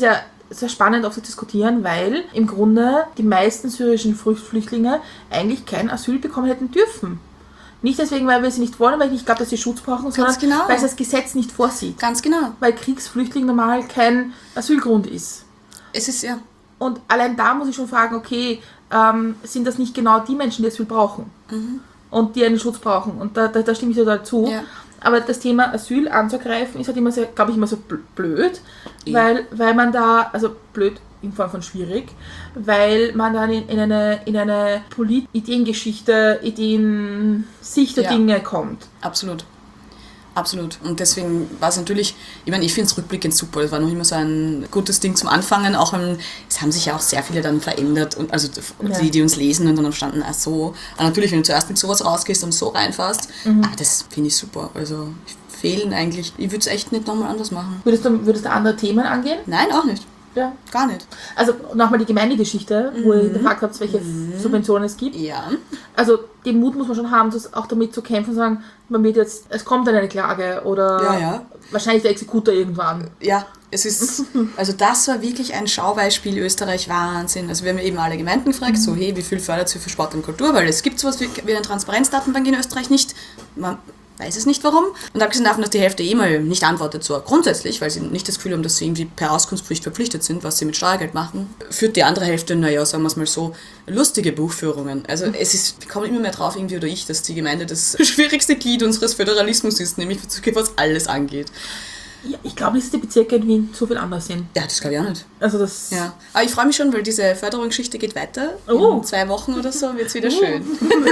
sehr spannend auch zu diskutieren, weil im Grunde die meisten syrischen Flüchtlinge eigentlich kein Asyl bekommen hätten dürfen. Nicht deswegen, weil wir sie nicht wollen, weil ich nicht glaube, dass sie Schutz brauchen, sondern genau. weil es das Gesetz nicht vorsieht. Ganz genau. Weil Kriegsflüchtling normal kein Asylgrund ist. Es ist ja... Und allein da muss ich schon fragen, okay, ähm, sind das nicht genau die Menschen, die Asyl brauchen? Mhm. Und die einen Schutz brauchen? Und da, da, da stimme ich total zu. Ja. Aber das Thema Asyl anzugreifen ist halt immer, glaube ich, immer so blöd, ja. weil, weil man da, also blöd in Form von schwierig, weil man dann in, in eine, in eine Polit-Ideengeschichte, Ideen-Sicht der ja. Dinge kommt. Absolut. Absolut. Und deswegen war es natürlich, ich meine, ich finde es rückblickend super. Das war noch immer so ein gutes Ding zum Anfangen. Auch wenn, es haben sich ja auch sehr viele dann verändert. Und also die, ja. die uns lesen und dann standen, ach so. Aber natürlich, wenn du zuerst mit sowas rausgehst und so reinfährst, mhm. ah, das finde ich super. Also fehlen eigentlich. Ich würde es echt nicht nochmal anders machen. Würdest du, würdest du andere Themen angehen? Nein, auch nicht. Ja. Gar nicht. Also nochmal die Gemeindegeschichte, mhm. wo ihr gefragt habt, welche mhm. Subventionen es gibt. Ja. Also den Mut muss man schon haben, das auch damit zu kämpfen und sagen, man wird jetzt, es kommt dann eine Klage oder ja, ja. wahrscheinlich der Exekutor irgendwann. Ja, es ist, also das war wirklich ein Schaubeispiel Österreich, Wahnsinn. Also wir haben eben alle Gemeinden gefragt, mhm. so hey, wie viel fördert ihr für Sport und Kultur, weil es gibt sowas wie, wie eine Transparenzdatenbank in Österreich nicht. Man weiß es nicht warum. Und abgesehen davon, dass die Hälfte eh mal nicht antwortet, so grundsätzlich, weil sie nicht das Gefühl haben, dass sie irgendwie per Auskunftspflicht verpflichtet sind, was sie mit Steuergeld machen, führt die andere Hälfte, naja, sagen wir es mal so, lustige Buchführungen. Also es ist, wir kommen immer mehr drauf, irgendwie oder ich, dass die Gemeinde das schwierigste Glied unseres Föderalismus ist, nämlich was alles angeht. Ja, ich glaube nicht, dass die Bezirke in Wien so viel anders sind. Ja, das glaube ich auch nicht. Also das ja. Aber ich freue mich schon, weil diese Förderungsgeschichte geht weiter. Oh. In zwei Wochen oder so wird es wieder oh. schön.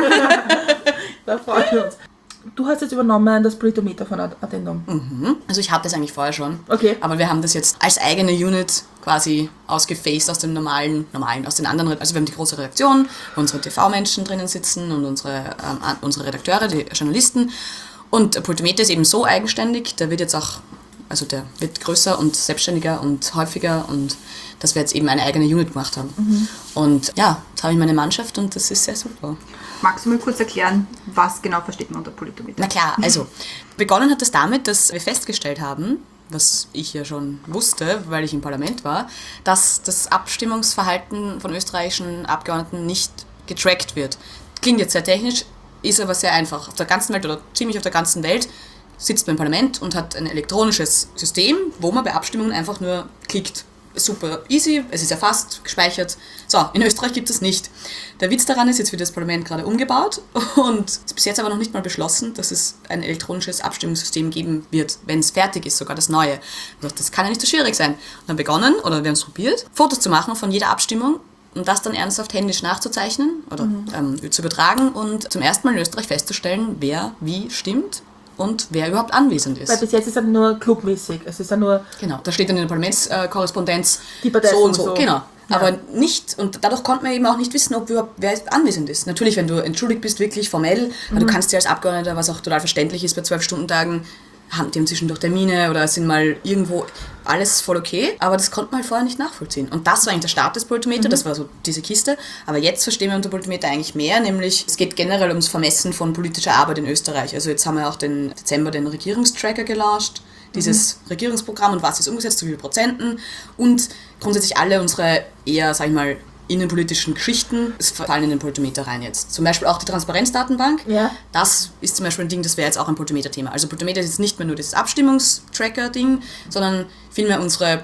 Da freuen wir uns. Du hast jetzt übernommen das Politometer von Addendum. Mhm. Also ich hatte das eigentlich vorher schon. Okay. Aber wir haben das jetzt als eigene Unit quasi ausgefaced aus dem normalen, normalen, aus den anderen. Also wir haben die große Redaktion, wo unsere T V-Menschen drinnen sitzen und unsere, ähm, unsere Redakteure, die Journalisten. Und Politometer ist eben so eigenständig, der wird jetzt auch, also der wird größer und selbstständiger und häufiger und dass wir jetzt eben eine eigene Unit gemacht haben. Mhm. Und ja, jetzt habe ich meine Mannschaft und das ist sehr super. Magst du mir kurz erklären, was genau versteht man unter Politometer? Na klar, also begonnen hat es damit, dass wir festgestellt haben, was ich ja schon wusste, weil ich im Parlament war, dass das Abstimmungsverhalten von österreichischen Abgeordneten nicht getrackt wird. Klingt jetzt sehr technisch, ist aber sehr einfach. Auf der ganzen Welt oder ziemlich auf der ganzen Welt sitzt man im Parlament und hat ein elektronisches System, wo man bei Abstimmungen einfach nur klickt. Super easy, es ist erfasst, gespeichert. So, in Österreich gibt es nicht. Der Witz daran ist, jetzt wird das Parlament gerade umgebaut und es ist bis jetzt aber noch nicht mal beschlossen, dass es ein elektronisches Abstimmungssystem geben wird, wenn es fertig ist, sogar das neue. Das kann ja nicht so schwierig sein. Und dann begonnen, oder wir haben es probiert, Fotos zu machen von jeder Abstimmung und das dann ernsthaft händisch nachzuzeichnen oder mhm. ähm, zu übertragen und zum ersten Mal in Österreich festzustellen, wer wie stimmt und wer überhaupt anwesend ist. Weil bis jetzt ist es nur clubmäßig. Es ist ja nur genau, da steht dann in der Parlamentskorrespondenz äh, so und so. so. Genau. Ja. Aber nicht, und dadurch konnte man eben auch nicht wissen, ob überhaupt wer anwesend ist. Natürlich, wenn du entschuldigt bist, wirklich formell, mhm. du kannst ja als Abgeordneter, was auch total verständlich ist bei zwölf-Stunden-Tagen, haben die haben zwischendurch Termine oder sind mal irgendwo, alles voll okay, aber das konnte man halt vorher nicht nachvollziehen. Und das war eigentlich der Start des Politometer, mhm. das war so diese Kiste. Aber jetzt verstehen wir unter Politometer eigentlich mehr, nämlich es geht generell ums Vermessen von politischer Arbeit in Österreich. Also jetzt haben wir auch den Dezember den Regierungstracker gelauncht, dieses mhm. Regierungsprogramm und was ist umgesetzt, zu wie viel Prozenten und grundsätzlich alle unsere eher, sag ich mal, innenpolitischen Geschichten fallen in den Politometer rein jetzt. Zum Beispiel auch die Transparenzdatenbank. Ja. Das ist zum Beispiel ein Ding, das wäre jetzt auch ein Politometer-Thema. Also Politometer ist jetzt nicht mehr nur das Abstimmungstracker-Ding, sondern vielmehr unsere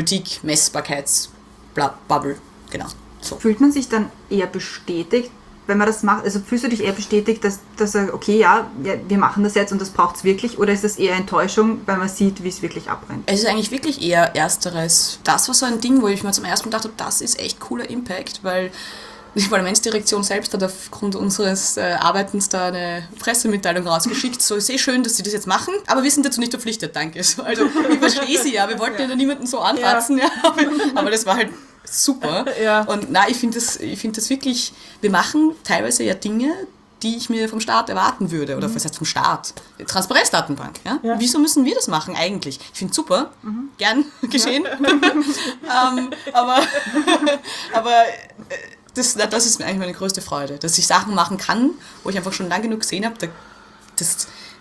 Politik-Messbarkeits-Bubble. Genau. So. Fühlt man sich dann eher bestätigt, wenn man das macht? Also fühlst du dich eher bestätigt, dass, dass er, okay, ja, ja, wir machen das jetzt und das braucht es wirklich? Oder ist das eher Enttäuschung, weil man sieht, wie es wirklich abbrennt? Es ist eigentlich wirklich eher Ersteres. Das war so ein Ding, wo ich mir zum ersten Mal dachte, das ist echt cooler Impact, weil die Parlamentsdirektion selbst hat aufgrund unseres äh, Arbeitens da eine Pressemitteilung rausgeschickt. So, sehr schön, dass sie das jetzt machen, aber wir sind dazu nicht verpflichtet, danke. So, also ich verstehe sie ja, wir wollten ja, ja niemanden so anratzen, ja. Ja, aber, aber das war halt super. Ja. Und nein, ich finde das, ich find das wirklich, wir machen teilweise ja Dinge, die ich mir vom Staat erwarten würde. Oder mhm. was heißt vom Staat? Transparenzdatenbank. Ja? Ja. Wieso müssen wir das machen eigentlich? Ich finde es super, mhm. gern geschehen. Ja. ähm, aber aber das, das ist eigentlich meine größte Freude, dass ich Sachen machen kann, wo ich einfach schon lange genug gesehen habe, das, das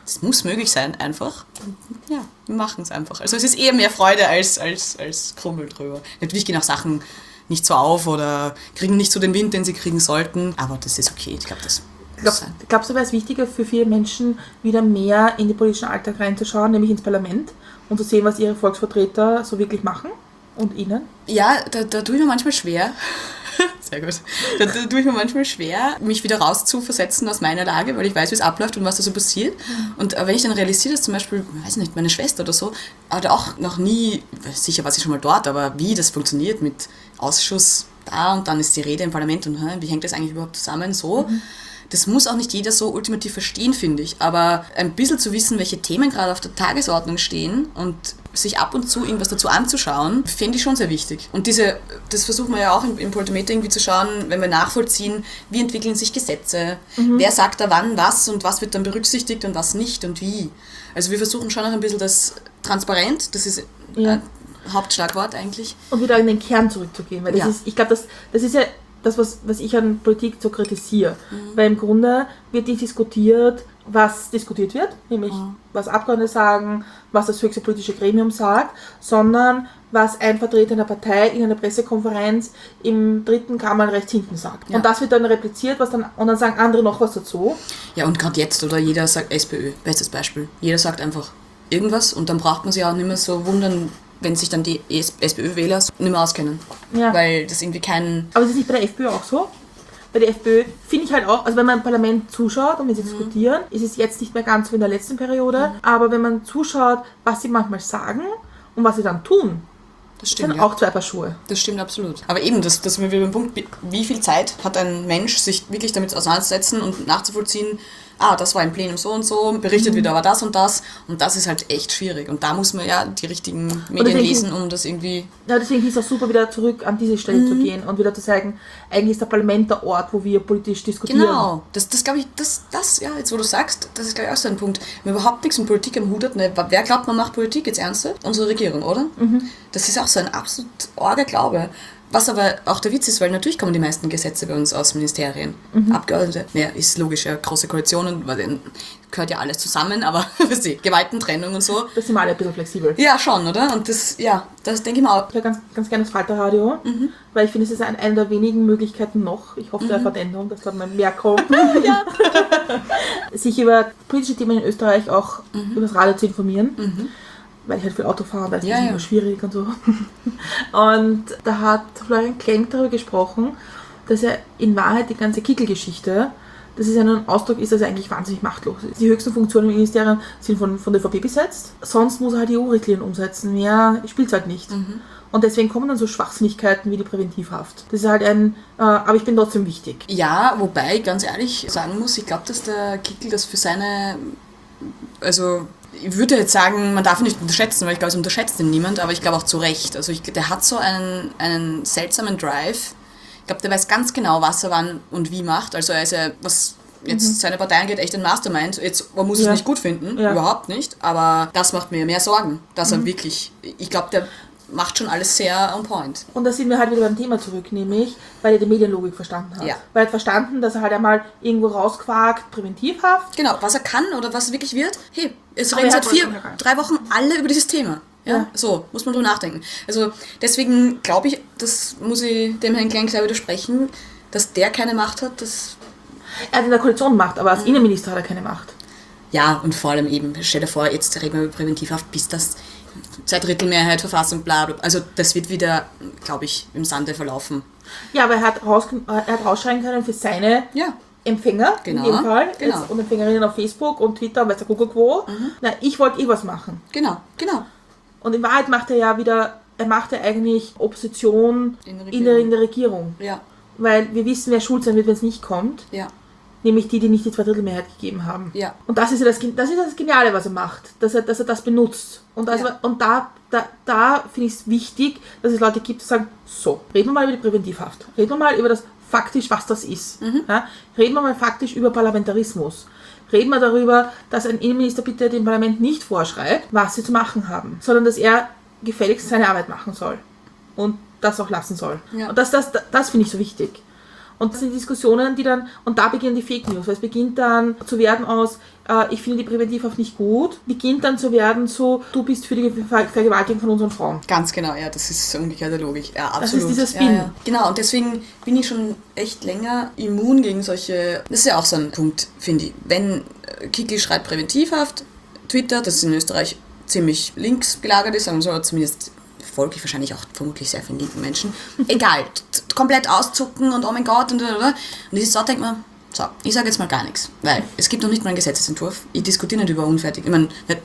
es muss möglich sein einfach. Und ja, wir machen es einfach. Also es ist eher mehr Freude als, als, als Krummel drüber. Natürlich gehen auch Sachen nicht so auf oder kriegen nicht so den Wind, den sie kriegen sollten, aber das ist okay. Ich glaube, das muss sein. Glaubst du, wäre es wichtiger für viele Menschen, wieder mehr in den politischen Alltag reinzuschauen, nämlich ins Parlament und zu sehen, was ihre Volksvertreter so wirklich machen und ihnen? Ja, da, da tue ich mir manchmal schwer. Sehr gut. Da, da tue ich mir manchmal schwer, mich wieder rauszuversetzen aus meiner Lage, weil ich weiß, wie es abläuft und was da so passiert. Mhm. Und wenn ich dann realisiere, dass zum Beispiel, weiß nicht, meine Schwester oder so, hat auch noch nie, sicher war sie schon mal dort, aber wie das funktioniert mit Ausschuss da und dann ist die Rede im Parlament und wie hängt das eigentlich überhaupt zusammen so. Mhm. Das muss auch nicht jeder so ultimativ verstehen, finde ich. Aber ein bisschen zu wissen, welche Themen gerade auf der Tagesordnung stehen und sich ab und zu irgendwas dazu anzuschauen, finde ich schon sehr wichtig. Und diese, das versuchen wir ja auch im, im Politimeter irgendwie zu schauen, wenn wir nachvollziehen, wie entwickeln sich Gesetze, mhm. wer sagt da wann was und was wird dann berücksichtigt und was nicht und wie. Also wir versuchen schon auch ein bisschen das transparent, das ist ja. ein Hauptschlagwort eigentlich. Und wieder in den Kern zurückzugehen, weil das ja. ist, ich glaube, das, das ist ja das, was, was ich an Politik so kritisiere. Mhm. Weil im Grunde wird nicht diskutiert, was diskutiert wird, nämlich mhm. was Abgeordnete sagen, was das höchste politische Gremium sagt, sondern was ein Vertreter einer Partei in einer Pressekonferenz im dritten Kammer rechts hinten sagt. Ja. Und das wird dann repliziert, was dann, und dann sagen andere noch was dazu. Ja, und gerade jetzt, oder jeder sagt SPÖ, bestes Beispiel. Jeder sagt einfach irgendwas und dann braucht man sich auch nicht mehr so wundern, wenn sich dann die SPÖ-Wähler nicht mehr auskennen. Ja. Weil das irgendwie kein... Aber ist es nicht bei der FPÖ auch so? Bei der FPÖ finde ich halt auch, also wenn man im Parlament zuschaut und wenn sie mhm. diskutieren, ist es jetzt nicht mehr ganz so wie in der letzten Periode, mhm. aber wenn man zuschaut, was sie manchmal sagen und was sie dann tun, das stimmt, sind ja. auch zwei Paar Schuhe. Das stimmt absolut. Aber eben, das, das sind wir beim Punkt, wie viel Zeit hat ein Mensch, sich wirklich damit auseinanderzusetzen und nachzuvollziehen, ah, das war im Plenum so und so, berichtet mhm. wieder aber das und das und das ist halt echt schwierig und da muss man ja die richtigen Medien lesen, um das irgendwie... Ja, deswegen ist es auch super, wieder zurück an diese Stelle mhm. zu gehen und wieder zu sagen, eigentlich ist der Parlament der Ort, wo wir politisch diskutieren. Genau, das, das glaube ich, das, das, ja, jetzt wo du sagst, das ist glaube ich auch so ein Punkt, wenn man überhaupt nichts mit Politik am Hut hat, ne, wer glaubt, man macht Politik jetzt ernster? Unsere Regierung, oder? Mhm. Das ist auch so ein absolut arger Glaube. Was aber auch der Witz ist, weil natürlich kommen die meisten Gesetze bei uns aus Ministerien. Mhm. Abgeordnete, naja, ist logisch, ja, große Koalitionen, weil dann gehört ja alles zusammen, aber weißt du, Gewaltentrennung und so. Das sind wir alle ein bisschen flexibel. Ja, schon, oder? Und das, ja, das denke ich mir auch. Ich höre ganz, ganz gerne das Falterradio, mhm. weil ich finde, es ist ein, eine der wenigen Möglichkeiten noch, ich hoffe, mhm. der Veränderung, dass da mal mehr kommt, ja. sich über politische Themen in Österreich auch mhm. über das Radio zu informieren. Mhm. Weil ich halt viel Auto fahre, weil es ja, ist immer ja. schwierig und so. Und da hat Florian Klenk darüber gesprochen, dass er in Wahrheit die ganze Kickel-Geschichte, dass es ja nur ein Ausdruck ist, dass er eigentlich wahnsinnig machtlos ist. Die höchsten Funktionen im Ministerium sind von, von der ÖVP besetzt, sonst muss er halt die E U-Richtlinien umsetzen, mehr spielt es halt nicht. Mhm. Und deswegen kommen dann so Schwachsinnigkeiten wie die Präventivhaft. Das ist halt ein, äh, aber ich bin trotzdem wichtig. Ja, wobei ich ganz ehrlich sagen muss, ich glaube, dass der Kickel das für seine, also ich würde jetzt sagen, man darf ihn nicht unterschätzen, weil ich glaube, es unterschätzt ihn niemand, aber ich glaube auch zu Recht. Also ich, der hat so einen, einen seltsamen Drive. Ich glaube, der weiß ganz genau, was er wann und wie macht. Also er ist ja, was jetzt mhm. seine Partei angeht, echt ein Mastermind. Jetzt, man muss ja. es nicht gut finden, ja. überhaupt nicht, aber das macht mir mehr Sorgen, dass mhm. er wirklich, ich glaube, der macht schon alles sehr on point. Und da sind wir halt wieder beim Thema zurück, nämlich, weil er die Medienlogik verstanden hat. Ja. Weil er hat verstanden, dass er halt einmal irgendwo rausquakt, Präventivhaft. Genau, was er kann oder was wirklich wird, hey, es reden seit vier, drei Wochen alle über dieses Thema. Ja, ja. So, muss man drüber nachdenken. Also deswegen glaube ich, das muss ich dem Herrn Klenk sehr widersprechen, dass der keine Macht hat. Das er hat in der Koalition Macht, aber als mhm. Innenminister hat er keine Macht. Ja, und vor allem eben, stell dir vor, jetzt reden wir über Präventivhaft, bis das Zweidrittelmehrheit, Verfassung, bla bla. Also das wird wieder, glaube ich, im Sande verlaufen. Ja, aber er hat, raus, er hat rausschreiben können für seine ja. Empfänger, genau. in dem Fall, genau. Jetzt, und Empfängerinnen auf Facebook und Twitter und weiß der Kuckuck wo. Mhm. Na, ich wollte eh was machen. Genau, genau. Und in Wahrheit macht er ja wieder, er macht ja eigentlich Opposition in der Regierung. In der, in der Regierung. Ja. Weil wir wissen, wer schuld sein wird, wenn es nicht kommt. Ja. Nämlich die, die nicht die Zweidrittelmehrheit gegeben haben. Ja. Und das ist ja das, das, ist das Geniale, was er macht, dass er, dass er das benutzt. Und, also, ja. und da, da, da finde ich es wichtig, dass es Leute gibt, die sagen, so, reden wir mal über die Präventivhaft. Reden wir mal über das faktisch, was das ist. Mhm. Ja? Reden wir mal faktisch über Parlamentarismus. Reden wir darüber, dass ein Innenminister bitte dem Parlament nicht vorschreibt, was sie zu machen haben, sondern dass er gefälligst seine Arbeit machen soll. Und das auch lassen soll. Ja. Und das, das, das, das finde ich so wichtig. Und das sind Diskussionen, die dann, und da beginnen die Fake News, weil es beginnt dann zu werden aus, äh, ich finde die Präventivhaft nicht gut, beginnt dann zu werden so, du bist für die Ver- Vergewaltigung von unseren Frauen. Ganz genau, ja, das ist umgekehrte Logik. Ja, absolut. Das ist dieser Spin. Ja, ja. Genau, und deswegen bin ich schon echt länger immun gegen solche, das ist ja auch so ein Punkt, finde ich. Wenn Kickel schreibt Präventivhaft, Twitter, das in Österreich ziemlich links gelagert ist, sagen wir so, zumindest folge ich wahrscheinlich auch vermutlich sehr vielen linken Menschen. Egal, t- komplett auszucken und oh mein Gott und und und dieses so denkt man, so, ich sage jetzt mal gar nichts, weil es gibt noch nicht mal einen Gesetzesentwurf. Ich diskutiere nicht über unfertig. Ich meine,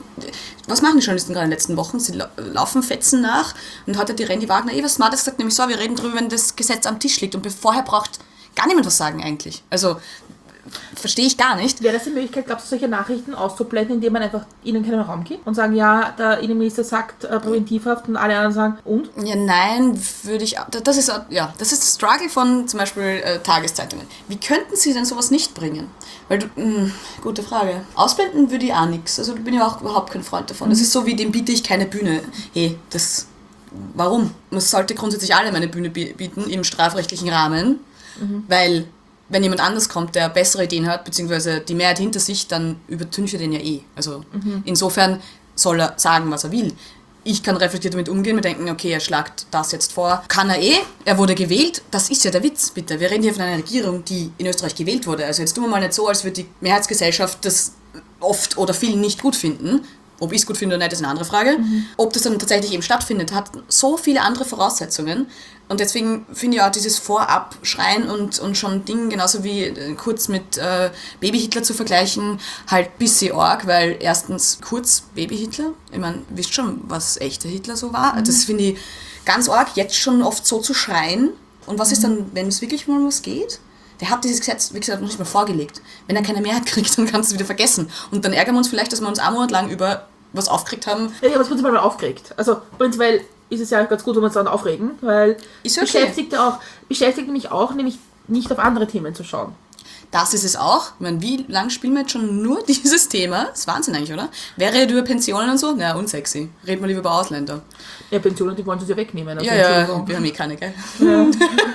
was machen die Journalisten gerade in den letzten Wochen? Sie lau- laufen Fetzen nach und heute hat die Randy Wagner eh was Smartes gesagt, nämlich so, wir reden drüber, wenn das Gesetz am Tisch liegt und vorher braucht gar niemand was sagen eigentlich. Also verstehe ich gar nicht. Wäre das die Möglichkeit, glaubst du, solche Nachrichten auszublenden, indem man einfach ihnen keinen Raum gibt und sagen, ja, der Innenminister sagt äh, Präventivhaft und alle anderen sagen, und? Ja, nein, würde ich, das ist, ja, das ist das Struggle von zum Beispiel äh, Tageszeitungen. Wie könnten sie denn sowas nicht bringen? Weil du, mh, gute Frage. Ausblenden würde ich auch nichts. Also da bin ich auch überhaupt kein Freund davon. Das ist so wie, dem biete ich keine Bühne. Hey, das, warum? Man sollte grundsätzlich alle eine Bühne bieten im strafrechtlichen Rahmen, mhm. weil wenn jemand anders kommt, der bessere Ideen hat, beziehungsweise die Mehrheit hinter sich, dann übertüncht er den ja eh. Also mhm. insofern soll er sagen, was er will. Ich kann reflektiert damit umgehen, mir denken, okay, er schlagt das jetzt vor. Kann er eh, er wurde gewählt, das ist ja der Witz, bitte. Wir reden hier von einer Regierung, die in Österreich gewählt wurde. Also jetzt tun wir mal nicht so, als würde die Mehrheitsgesellschaft das oft oder viel nicht gut finden. Ob ich es gut finde oder nicht, ist eine andere Frage. Mhm. Ob das dann tatsächlich eben stattfindet, hat so viele andere Voraussetzungen. Und deswegen finde ich auch dieses Vorabschreien und, und schon Ding, genauso wie äh, Kurz mit äh, Baby-Hitler zu vergleichen, halt ein bisschen arg, weil erstens Kurz Baby-Hitler, ich meine, wisst schon, was echter Hitler so war. Mhm. Das finde ich ganz arg, jetzt schon oft so zu schreien. Und was mhm. ist dann, wenn es wirklich mal was geht? Der hat dieses Gesetz, wie gesagt, noch nicht mal vorgelegt. Wenn er keine Mehrheit kriegt, dann kannst du es wieder vergessen. Und dann ärgern wir uns vielleicht, dass wir uns einen Monat lang über was aufgeregt haben. Ja, ich habe es prinzipiell mal aufgeregt. Also prinzipiell ist es ja ganz gut, wenn wir uns dann aufregen, weil ist okay. beschäftigt, auch, beschäftigt mich auch, nämlich nicht auf andere Themen zu schauen. Das ist es auch. Ich meine, wie lange spielen wir jetzt schon nur dieses Thema? Das ist Wahnsinn eigentlich, oder? Wäre ja über Pensionen und so? Na, unsexy. Reden wir lieber über Ausländer. Ja, Pensionen, die wollen sie ja wegnehmen. Also ja, ja, wir haben eh keine, gell? Ja.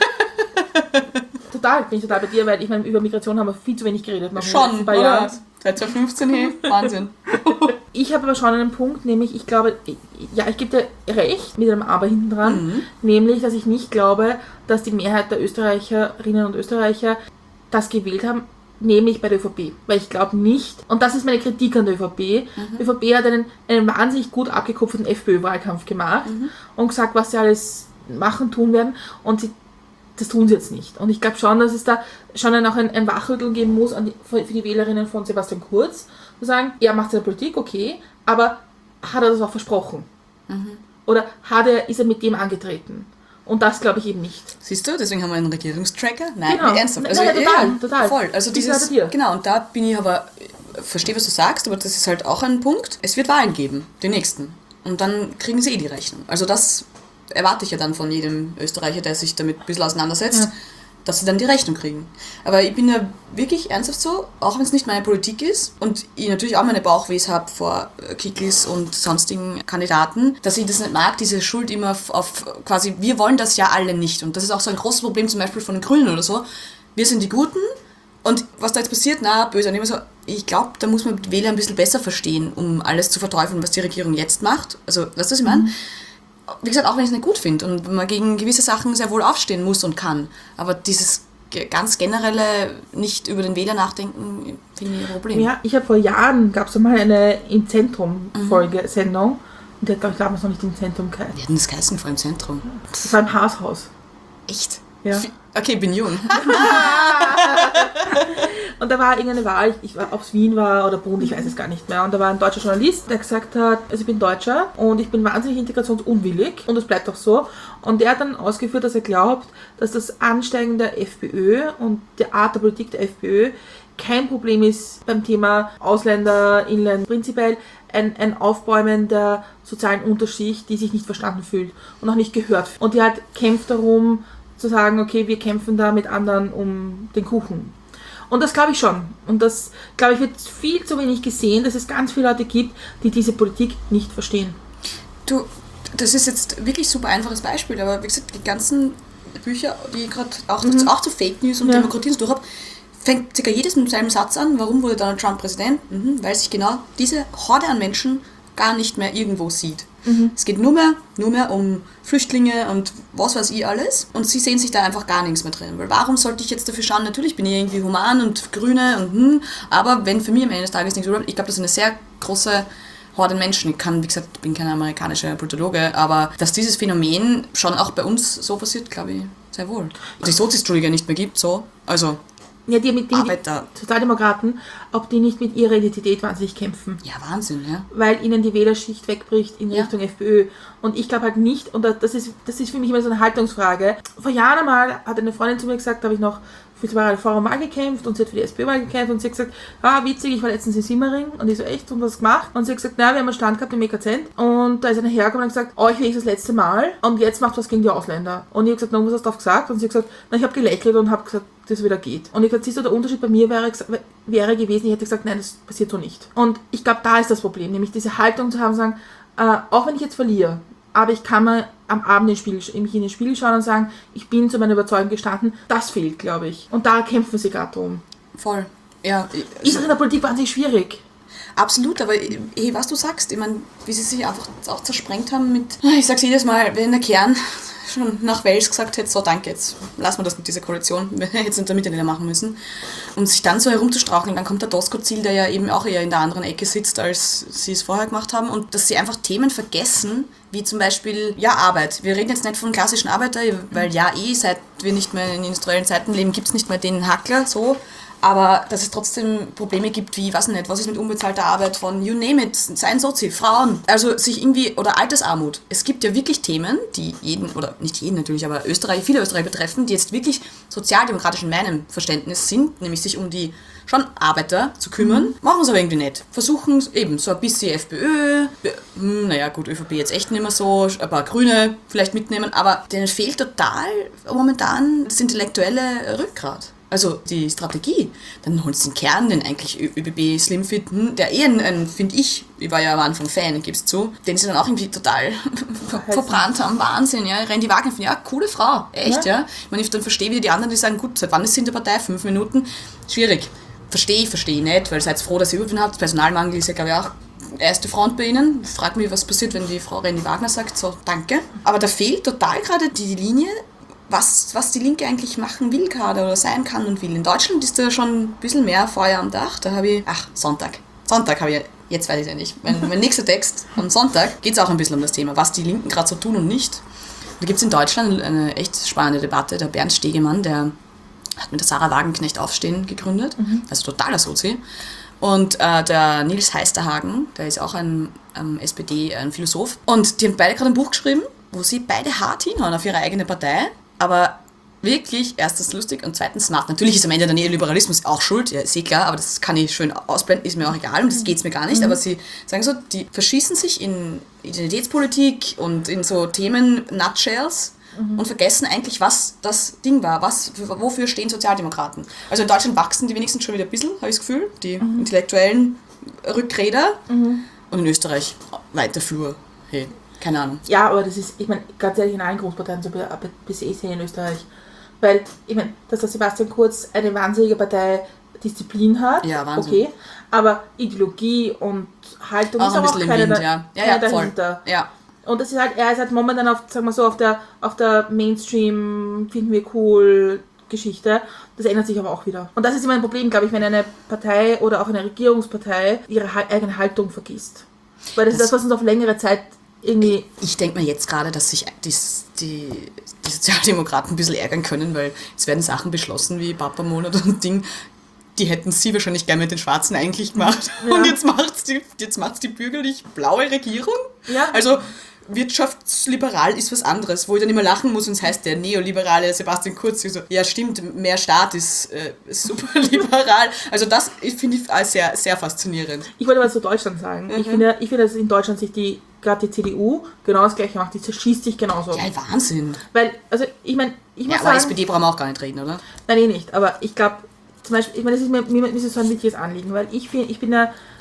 Total, bin ich total bei dir, weil ich meine, über Migration haben wir viel zu wenig geredet. Noch schon, ein paar Jahren. Seit zwanzig fünfzehn, hey, Wahnsinn. Ich habe aber schon einen Punkt, nämlich ich glaube, ja, ich gebe dir recht, mit einem Aber hinten dran, mhm. nämlich, dass ich nicht glaube, dass die Mehrheit der Österreicherinnen und Österreicher das gewählt haben, nämlich bei der ÖVP. Weil ich glaube nicht, und das ist meine Kritik an der ÖVP, mhm. die ÖVP hat einen, einen wahnsinnig gut abgekupferten FPÖ-Wahlkampf gemacht mhm. und gesagt, was sie alles machen, tun werden, und sie das tun sie jetzt nicht. Und ich glaube schon, dass es da schon auch ein, ein Wachrütteln geben muss an die, für die Wählerinnen von Sebastian Kurz, zu sagen, er macht seine Politik, okay, aber hat er das auch versprochen? Mhm. Oder hat er, ist er mit dem angetreten? Und das glaube ich eben nicht. Siehst du, deswegen haben wir einen Regierungstracker? Nein, genau. ernsthaft. Also, nein, nein, total, ja, total. Voll. Also dieses, genau, und da bin ich aber, verstehe, was du sagst, aber das ist halt auch ein Punkt. Es wird Wahlen geben, die nächsten. Und dann kriegen sie eh die Rechnung. Also das erwarte ich ja dann von jedem Österreicher, der sich damit ein bisschen auseinandersetzt, ja. dass sie dann die Rechnung kriegen. Aber ich bin ja wirklich ernsthaft so, auch wenn es nicht meine Politik ist und ich natürlich auch meine Bauchwehs habe vor Kicklis und sonstigen Kandidaten, dass ich das nicht mag, diese Schuld immer auf, auf quasi, wir wollen das ja alle nicht. Und das ist auch so ein großes Problem zum Beispiel von den Grünen oder so. Wir sind die Guten und was da jetzt passiert, na, böse. Und immer so, ich glaube, da muss man die Wähler ein bisschen besser verstehen, um alles zu verteufeln, was die Regierung jetzt macht. Also, weißt du, was ich meine? Mhm. Wie gesagt, auch wenn ich es nicht gut finde und man gegen gewisse Sachen sehr wohl aufstehen muss und kann. Aber dieses ganz generelle nicht über den Wähler nachdenken, finde ich ein Problem. Ja, ich habe vor Jahren, gab es mal eine Im Zentrum-Folge, mhm. Sendung, und die hat, glaube ich, damals noch nicht Im Zentrum geheißen. Wie hat denn das geheißen vor im Zentrum? Das war im Haashaus. Echt? Ja. Okay, ich bin jung. Und da war irgendeine Wahl, ich war, ob es Wien war oder Bund, ich weiß es gar nicht mehr. Und da war ein deutscher Journalist, der gesagt hat, also ich bin Deutscher und ich bin wahnsinnig integrationsunwillig und das bleibt auch so. Und der hat dann ausgeführt, dass er glaubt, dass das Ansteigen der FPÖ und der Art der Politik der FPÖ kein Problem ist beim Thema Ausländer, Inland, prinzipiell ein, ein Aufbäumen der sozialen Unterschicht, die sich nicht verstanden fühlt und auch nicht gehört. Und die halt kämpft darum, zu sagen, okay, wir kämpfen da mit anderen um den Kuchen. Und das glaube ich schon. Und das, glaube ich, wird viel zu wenig gesehen, dass es ganz viele Leute gibt, die diese Politik nicht verstehen. Du, das ist jetzt wirklich super einfaches Beispiel, aber wie gesagt, die ganzen Bücher, die ich gerade auch, mhm. auch zu Fake News und ja. Demokratie durch habe, fängt circa jedes mit demselben Satz an. Warum wurde Donald Trump Präsident? Mhm, weil sich genau diese Horde an Menschen gar nicht mehr irgendwo sieht. Mhm. Es geht nur mehr, nur mehr um Flüchtlinge und was weiß ich alles. Und sie sehen sich da einfach gar nichts mehr drin. Weil warum sollte ich jetzt dafür schauen? Natürlich bin ich irgendwie human und Grüne und hm, aber wenn für mich am Ende des Tages nichts überbleibt, ich glaube, das ist eine sehr große Horde Menschen. Ich kann, wie gesagt, ich bin kein amerikanischer Politologe, aber dass dieses Phänomen schon auch bei uns so passiert, glaube ich, sehr wohl. Und die Sozistologie nicht mehr gibt, so, also ja, die mit den Arbeiter. Sozialdemokraten, ob die nicht mit ihrer Identität wahnsinnig kämpfen. Ja, Wahnsinn, ja. Weil ihnen die Wählerschicht wegbricht in ja. Richtung FPÖ. Und ich glaube halt nicht, und das ist, das ist für mich immer so eine Haltungsfrage. Vor Jahren einmal hat eine Freundin zu mir gesagt, da habe ich noch für die Vorwahl gekämpft und sie hat für die SPÖ-Wahl gekämpft und sie hat gesagt, ah, witzig, ich war letztens in Simmering und ich so, echt, und was gemacht? Und sie hat gesagt, na, wir haben einen Stand gehabt im Mekazent und da ist eine hergekommen und gesagt, oh, ich will das letzte Mal und jetzt macht was gegen die Ausländer. Und ich habe gesagt, na, was hast du drauf gesagt? Und sie hat gesagt, na, ich habe gelächelt und habe gesagt, das wieder geht. Und ich habe gesagt, siehst du, der Unterschied bei mir wäre, wäre gewesen, ich hätte gesagt, nein, das passiert so nicht. Und ich glaube, da ist das Problem, nämlich diese Haltung zu haben, sagen, äh, auch wenn ich jetzt verliere, aber ich kann mal am Abend in den Spiegel, mich in den Spiegel schauen und sagen, ich bin zu meiner Überzeugung gestanden. Das fehlt, glaube ich. Und da kämpfen sie gerade drum. Voll. Ja. Ist in der Politik wahnsinnig schwierig. Absolut, aber hey, was du sagst, ich meine, wie sie sich einfach auch zersprengt haben mit, ich sag's jedes Mal, wenn der Kern schon nach Wales gesagt hätte, so danke, jetzt lassen wir das mit dieser Koalition, wir hätten es damit ja nicht machen müssen. Und sich dann so herumzustraucheln, dann kommt der Doskozil, der ja eben auch eher in der anderen Ecke sitzt, als sie es vorher gemacht haben. Und dass sie einfach Themen vergessen, wie zum Beispiel, ja, Arbeit. Wir reden jetzt nicht von klassischen Arbeiter, weil ja eh, seit wir nicht mehr in industriellen Zeiten leben, gibt es nicht mehr den Hackler, so. Aber dass es trotzdem Probleme gibt, wie, weiß nicht, was ist mit unbezahlter Arbeit von you name it, seien Sozi, Frauen. Also sich irgendwie, oder Altersarmut. Es gibt ja wirklich Themen, die jeden, oder nicht jeden natürlich, aber Österreich, viele Österreicher betreffen, die jetzt wirklich sozialdemokratisch in meinem Verständnis sind, nämlich sich um die schon Arbeiter zu kümmern, mhm. machen es aber irgendwie nicht. Versuchen eben so ein bisschen FPÖ, hm, naja gut, ÖVP jetzt echt nicht mehr so, ein paar Grüne vielleicht mitnehmen, aber denen fehlt total momentan das intellektuelle Rückgrat. Also die Strategie, dann holst du den Kern, den eigentlich ÖBB Slimfit, der eh ein, ein finde ich, ich war ja am Anfang Fan, gib's zu, den sie dann auch irgendwie total verbrannt haben, Wahnsinn, ja, Randy Wagner, ja, coole Frau, echt, ja. ja. Ich meine, ich dann verstehe wieder die anderen, die sagen, gut, seit wann ist sie in der Partei? Fünf Minuten? Schwierig. Verstehe ich, verstehe ich nicht, weil seid froh, dass ihr Überblick habt, Personalmangel ist ja, glaube ich, auch erste Front bei Ihnen. Ich frage mich, was passiert, wenn die Frau Randy Wagner sagt, so, danke. Aber da fehlt total gerade die Linie, Was, was die Linke eigentlich machen will gerade oder sein kann und will. In Deutschland ist da schon ein bisschen mehr Feuer am Dach. Da habe ich, ach, Sonntag. Sonntag habe ich, jetzt weiß ich ja nicht. Mein, mein nächster Text am Sonntag geht es auch ein bisschen um das Thema, was die Linken gerade so tun und nicht. Da gibt es in Deutschland eine echt spannende Debatte. Der Bernd Stegemann, der hat mit der Sarah Wagenknecht Aufstehen gegründet, mhm. also totaler Sozi. Und äh, der Nils Heisterhagen, der ist auch ein ähm, S P D, ein Philosoph. Und die haben beide gerade ein Buch geschrieben, wo sie beide hart hinhauen auf ihre eigene Partei. Aber wirklich, erstens lustig und zweitens smart. Natürlich ist am Ende der Neoliberalismus auch schuld, ja, ist eh klar, aber das kann ich schön ausblenden, ist mir auch egal und das geht's mir gar nicht. Mhm. Aber sie sagen so, die verschießen sich in Identitätspolitik und in so Themen, Nutshells, mhm. und vergessen eigentlich, was das Ding war, was, wofür stehen Sozialdemokraten. Also in Deutschland wachsen die wenigstens schon wieder ein bisschen, habe ich das Gefühl, die mhm. intellektuellen Rückräder, mhm. und in Österreich weiter Flur. Hey. Keine Ahnung. Ja, aber das ist, ich meine, ganz ehrlich, in allen Großparteien so bis eh sehen in Österreich. Weil, ich meine, dass der Sebastian Kurz eine wahnsinnige Partei Disziplin hat, ja, Wahnsinn. Okay, aber Ideologie und Haltung auch ist ein auch bisschen keine, im Wind, ja. Ja, ja, dahinter. Voll. Ja. Und das ist halt, er ist halt momentan auf, sagen wir so, auf der, auf der Mainstream, finden wir cool, Geschichte. Das ändert sich aber auch wieder. Und das ist immer ein Problem, glaube ich, wenn eine Partei oder auch eine Regierungspartei ihre eigene Haltung vergisst. Weil das, das ist das, was uns auf längere Zeit irgendwie. Ich denke mir jetzt gerade, dass sich die, die, die Sozialdemokraten ein bisschen ärgern können, weil es werden Sachen beschlossen wie Papa-Monat und Ding, die hätten sie wahrscheinlich gerne mit den Schwarzen eigentlich gemacht. Ja. Und jetzt macht's die, jetzt macht's die bürgerlich-blaue Regierung. Ja. Also wirtschaftsliberal ist was anderes, wo ich dann immer lachen muss und es heißt der neoliberale Sebastian Kurz. So, ja stimmt, mehr Staat ist äh, super liberal. Also das finde ich als sehr, sehr faszinierend. Ich wollte was zu Deutschland sagen. Mhm. Ich finde, ich finde, dass in Deutschland sich die, gerade die C D U genau das Gleiche macht. Die zerschießt sich genauso. Ja, Wahnsinn. Weil, also ich meine, ich muss ja, aber sagen, S P D brauchen wir auch gar nicht reden, oder? Nein, eh nicht. Aber ich glaube, zum Beispiel, ich meine, das ist mir, mir ist so ein wichtiges Anliegen, weil ich, ich bin ja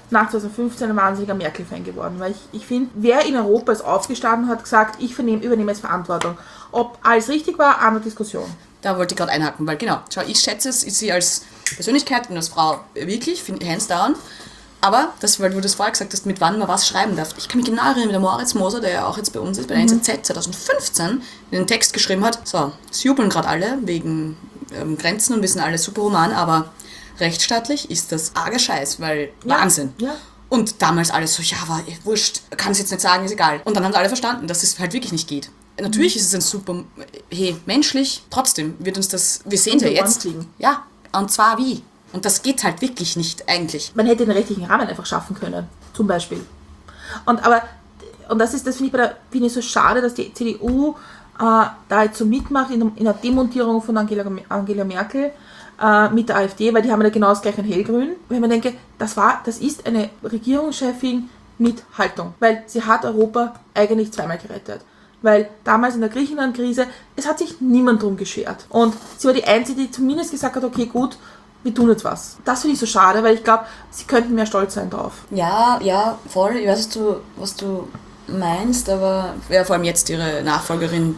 nach zwanzig fünfzehn ein wahnsinniger Merkel-Fan geworden, weil ich, ich finde, wer in Europa ist aufgestanden und hat gesagt, ich vernehm, übernehme jetzt Verantwortung. Ob alles richtig war, andere Diskussion. Da wollte ich gerade einhaken, weil genau, schau, ich schätze es, ich sie als Persönlichkeit und als Frau wirklich, finde hands down. Aber, das, weil du das vorher gesagt hast, mit wann man was schreiben darf. Ich kann mich genau erinnern, wie der Moritz Moser, der ja auch jetzt bei uns ist, bei der Mhm. N Z Z zwanzig fünfzehn, den Text geschrieben hat, so, es jubeln gerade alle wegen ähm, Grenzen und wir sind alle super human, aber rechtsstaatlich ist das arger Scheiß, weil Ja, Wahnsinn. ja. Und damals alles so, ja, war eh wurscht, kann es jetzt nicht sagen, ist egal. Und dann haben sie alle verstanden, dass es halt wirklich nicht geht. Natürlich ist es ein super, hey, menschlich, trotzdem wird uns das, wir sehen Um ja die Ohren jetzt. fliegen. Ja, und zwar wie? Und das geht halt wirklich nicht eigentlich. Man hätte den rechtlichen Rahmen einfach schaffen können, zum Beispiel. Und aber, und das ist, das finde ich, bei der, finde ich so schade, dass die C D U äh, da jetzt so mitmacht in, in der Demontierung von Angela, Angela Merkel äh, mit der AfD, weil die haben ja genau das gleiche in Hellgrün. Wenn man denke, das war, das ist eine Regierungschefin mit Haltung, weil sie hat Europa eigentlich zweimal gerettet. Weil damals in der Griechenland-Krise, es hat sich niemand drum geschert. Und sie war die Einzige, die zumindest gesagt hat, okay, gut, wir tun jetzt was. Das finde ich so schade, weil ich glaube, sie könnten mehr stolz sein drauf. Ja, ja, voll. Ich weiß, was du, was du meinst, aber ja, vor allem jetzt ihre Nachfolgerin,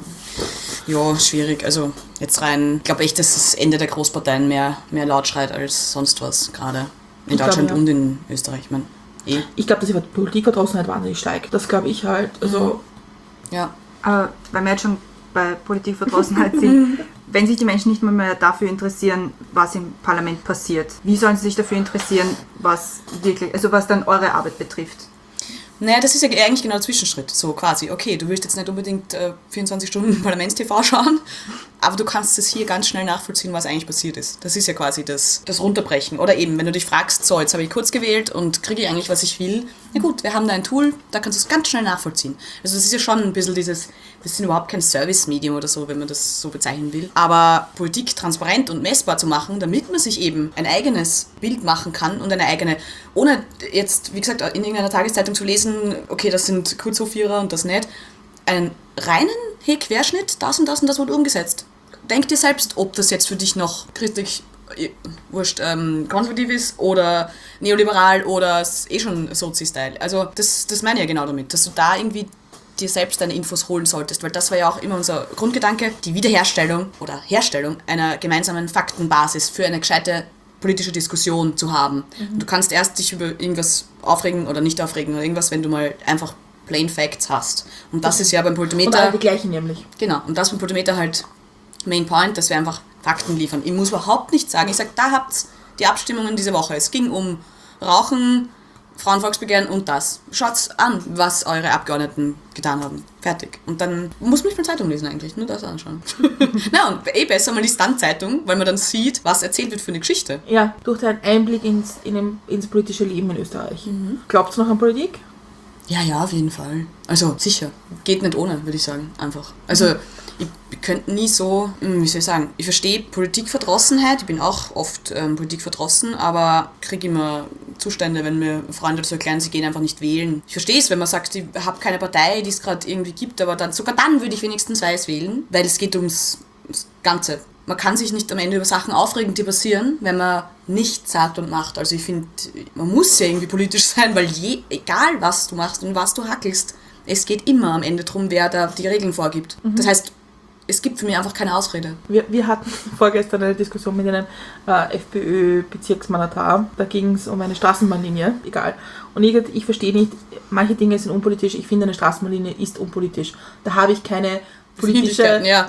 ja, schwierig. Also jetzt rein, ich glaube echt, dass das Ende der Großparteien mehr, mehr laut schreit als sonst was, gerade in Ich glaube, Deutschland ja. und in Österreich. Ich meine, eh. Ich glaube, dass die Politik da draußen halt wahnsinnig steigt. Das glaube ich halt. Also, Ja. Aber weil wir jetzt schon bei Politikverdrossenheit sind, wenn sich die Menschen nicht mehr, mehr dafür interessieren, was im Parlament passiert, wie sollen sie sich dafür interessieren, was wirklich, also was dann eure Arbeit betrifft? Naja, das ist ja eigentlich genau der Zwischenschritt, so quasi. Okay, du willst jetzt nicht unbedingt äh, vierundzwanzig Stunden Parlaments-T V schauen, aber du kannst es hier ganz schnell nachvollziehen, was eigentlich passiert ist. Das ist ja quasi das, das Runterbrechen. Oder eben, wenn du dich fragst, so, jetzt habe ich kurz gewählt und kriege ich eigentlich, was ich will. Na gut, wir haben da ein Tool, da kannst du es ganz schnell nachvollziehen. Also das ist ja schon ein bisschen dieses, das ist überhaupt kein Service-Medium oder so, wenn man das so bezeichnen will. Aber Politik transparent und messbar zu machen, damit man sich eben ein eigenes Bild machen kann und eine eigene, ohne jetzt, wie gesagt, in irgendeiner Tageszeitung zu lesen, okay, das sind Kurzhofvierer und das nicht, einen reinen, hey, Querschnitt, das und das und das wurde umgesetzt. Denk dir selbst, ob das jetzt für dich noch christlich, äh, wurscht, ähm, konservativ ist oder neoliberal oder eh schon Sozi-Style. Also das, das meine ich ja genau damit, dass du da irgendwie dir selbst deine Infos holen solltest, weil das war ja auch immer unser Grundgedanke, die Wiederherstellung oder Herstellung einer gemeinsamen Faktenbasis für eine gescheite politische Diskussion zu haben. Mhm. Du kannst erst dich über irgendwas aufregen oder nicht aufregen oder irgendwas, wenn du mal einfach plain Facts hast. Und das ist ja beim und Politimeter... alle die gleichen nämlich. Genau, und das beim Politimeter halt Main Point, dass wir einfach Fakten liefern. Ich muss überhaupt nicht sagen, ich sage, da habt's die Abstimmungen diese Woche. Es ging um Rauchen, Frauenvolksbegehren und das. Schaut's an, was eure Abgeordneten getan haben. Fertig. Und dann muss man nicht mehr Zeitung lesen eigentlich, nur das anschauen. Na, und eh besser, man liest dann Zeitung, weil man dann sieht, was erzählt wird für eine Geschichte. Ja, durch deinen Einblick ins, in dem, ins politische Leben in Österreich. Mhm. Glaubst du noch an Politik? Ja, ja, auf jeden Fall. Also sicher. Geht nicht ohne, würde ich sagen. Einfach. Also mhm. ich könnte nie so, wie soll ich sagen, ich verstehe Politikverdrossenheit, ich bin auch oft ähm, politikverdrossen, aber kriege immer Zustände, wenn mir Freunde so erklären, sie gehen einfach nicht wählen. Ich verstehe es, wenn man sagt, ich habe keine Partei, die es gerade irgendwie gibt, aber dann sogar dann würde ich wenigstens weiß wählen, weil es geht ums, ums Ganze. Man kann sich nicht am Ende über Sachen aufregen, die passieren, wenn man nichts sagt und macht. Also ich finde, man muss ja irgendwie politisch sein, weil je, egal was du machst und was du hackelst, es geht immer am Ende darum, wer da die Regeln vorgibt. Mhm. Das heißt, es gibt für mich einfach keine Ausrede. Wir, wir hatten vorgestern eine Diskussion mit einem äh, FPÖ-Bezirksmandatar. Da ging es um eine Straßenbahnlinie, egal. Und ich, ich verstehe nicht, manche Dinge sind unpolitisch. Ich finde, eine Straßenbahnlinie ist unpolitisch. Da habe ich keine politische... Ja. Ja.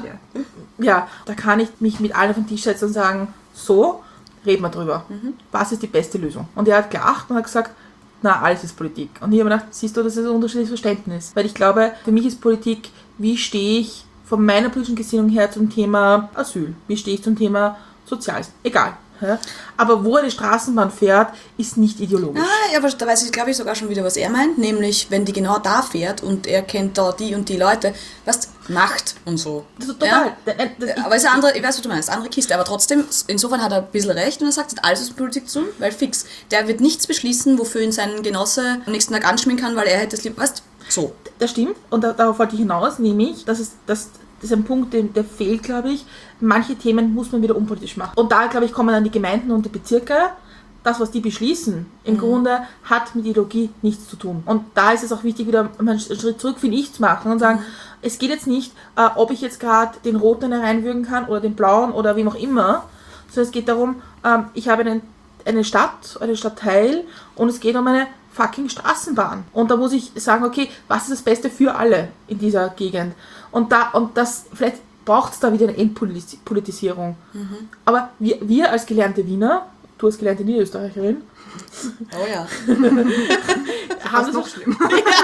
ja, da kann ich mich mit allen auf den Tisch setzen und sagen, so, reden wir drüber. Mhm. Was ist die beste Lösung? Und er hat gelacht und hat gesagt, na, alles ist Politik. Und ich habe mir gedacht, siehst du, das ist ein unterschiedliches Verständnis. Weil ich glaube, für mich ist Politik, wie stehe ich von meiner politischen Gesinnung her zum Thema Asyl? Wie stehe ich zum Thema Soziales? Egal. Ja? Aber wo eine Straßenbahn fährt, ist nicht ideologisch. Ah, ja, aber da weiß ich, glaube ich, sogar schon wieder, was er meint. Nämlich, wenn die genau da fährt und er kennt da die und die Leute, was Macht und so. Das ist total. Ja? Das, das, ich, aber es ist eine andere, ich weiß, was du meinst, andere Kiste. Aber trotzdem, insofern hat er ein bisschen recht, wenn er sagt, es hat alles mit Politik zu tun, weil fix. Der wird nichts beschließen, wofür ihn sein Genosse am nächsten Tag anschmieren kann, weil er hätte es lieb, weißt so. Das stimmt und da, darauf wollte ich hinaus, nämlich, dass es, dass das ist ein Punkt, der, der fehlt, glaube ich. Manche Themen muss man wieder unpolitisch machen. Und da, glaube ich, kommen dann die Gemeinden und die Bezirke das, was die beschließen, im mhm. Grunde hat mit Ideologie nichts zu tun. Und da ist es auch wichtig, wieder einen Schritt zurück, finde ich, zu machen und sagen, mhm. es geht jetzt nicht, äh, ob ich jetzt gerade den roten reinwürgen kann oder den blauen oder wem auch immer, sondern es geht darum, ähm, ich habe einen, eine Stadt, einen Stadtteil und es geht um eine fucking Straßenbahn. Und da muss ich sagen, okay, was ist das Beste für alle in dieser Gegend? Und da, und das, vielleicht braucht es da wieder eine Entpolitisierung. Mhm. Aber wir, wir als gelernte Wiener, du als gelernte Niederösterreicherin, oh ja, haben das noch schlimm.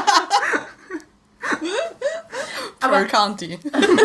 aber, County.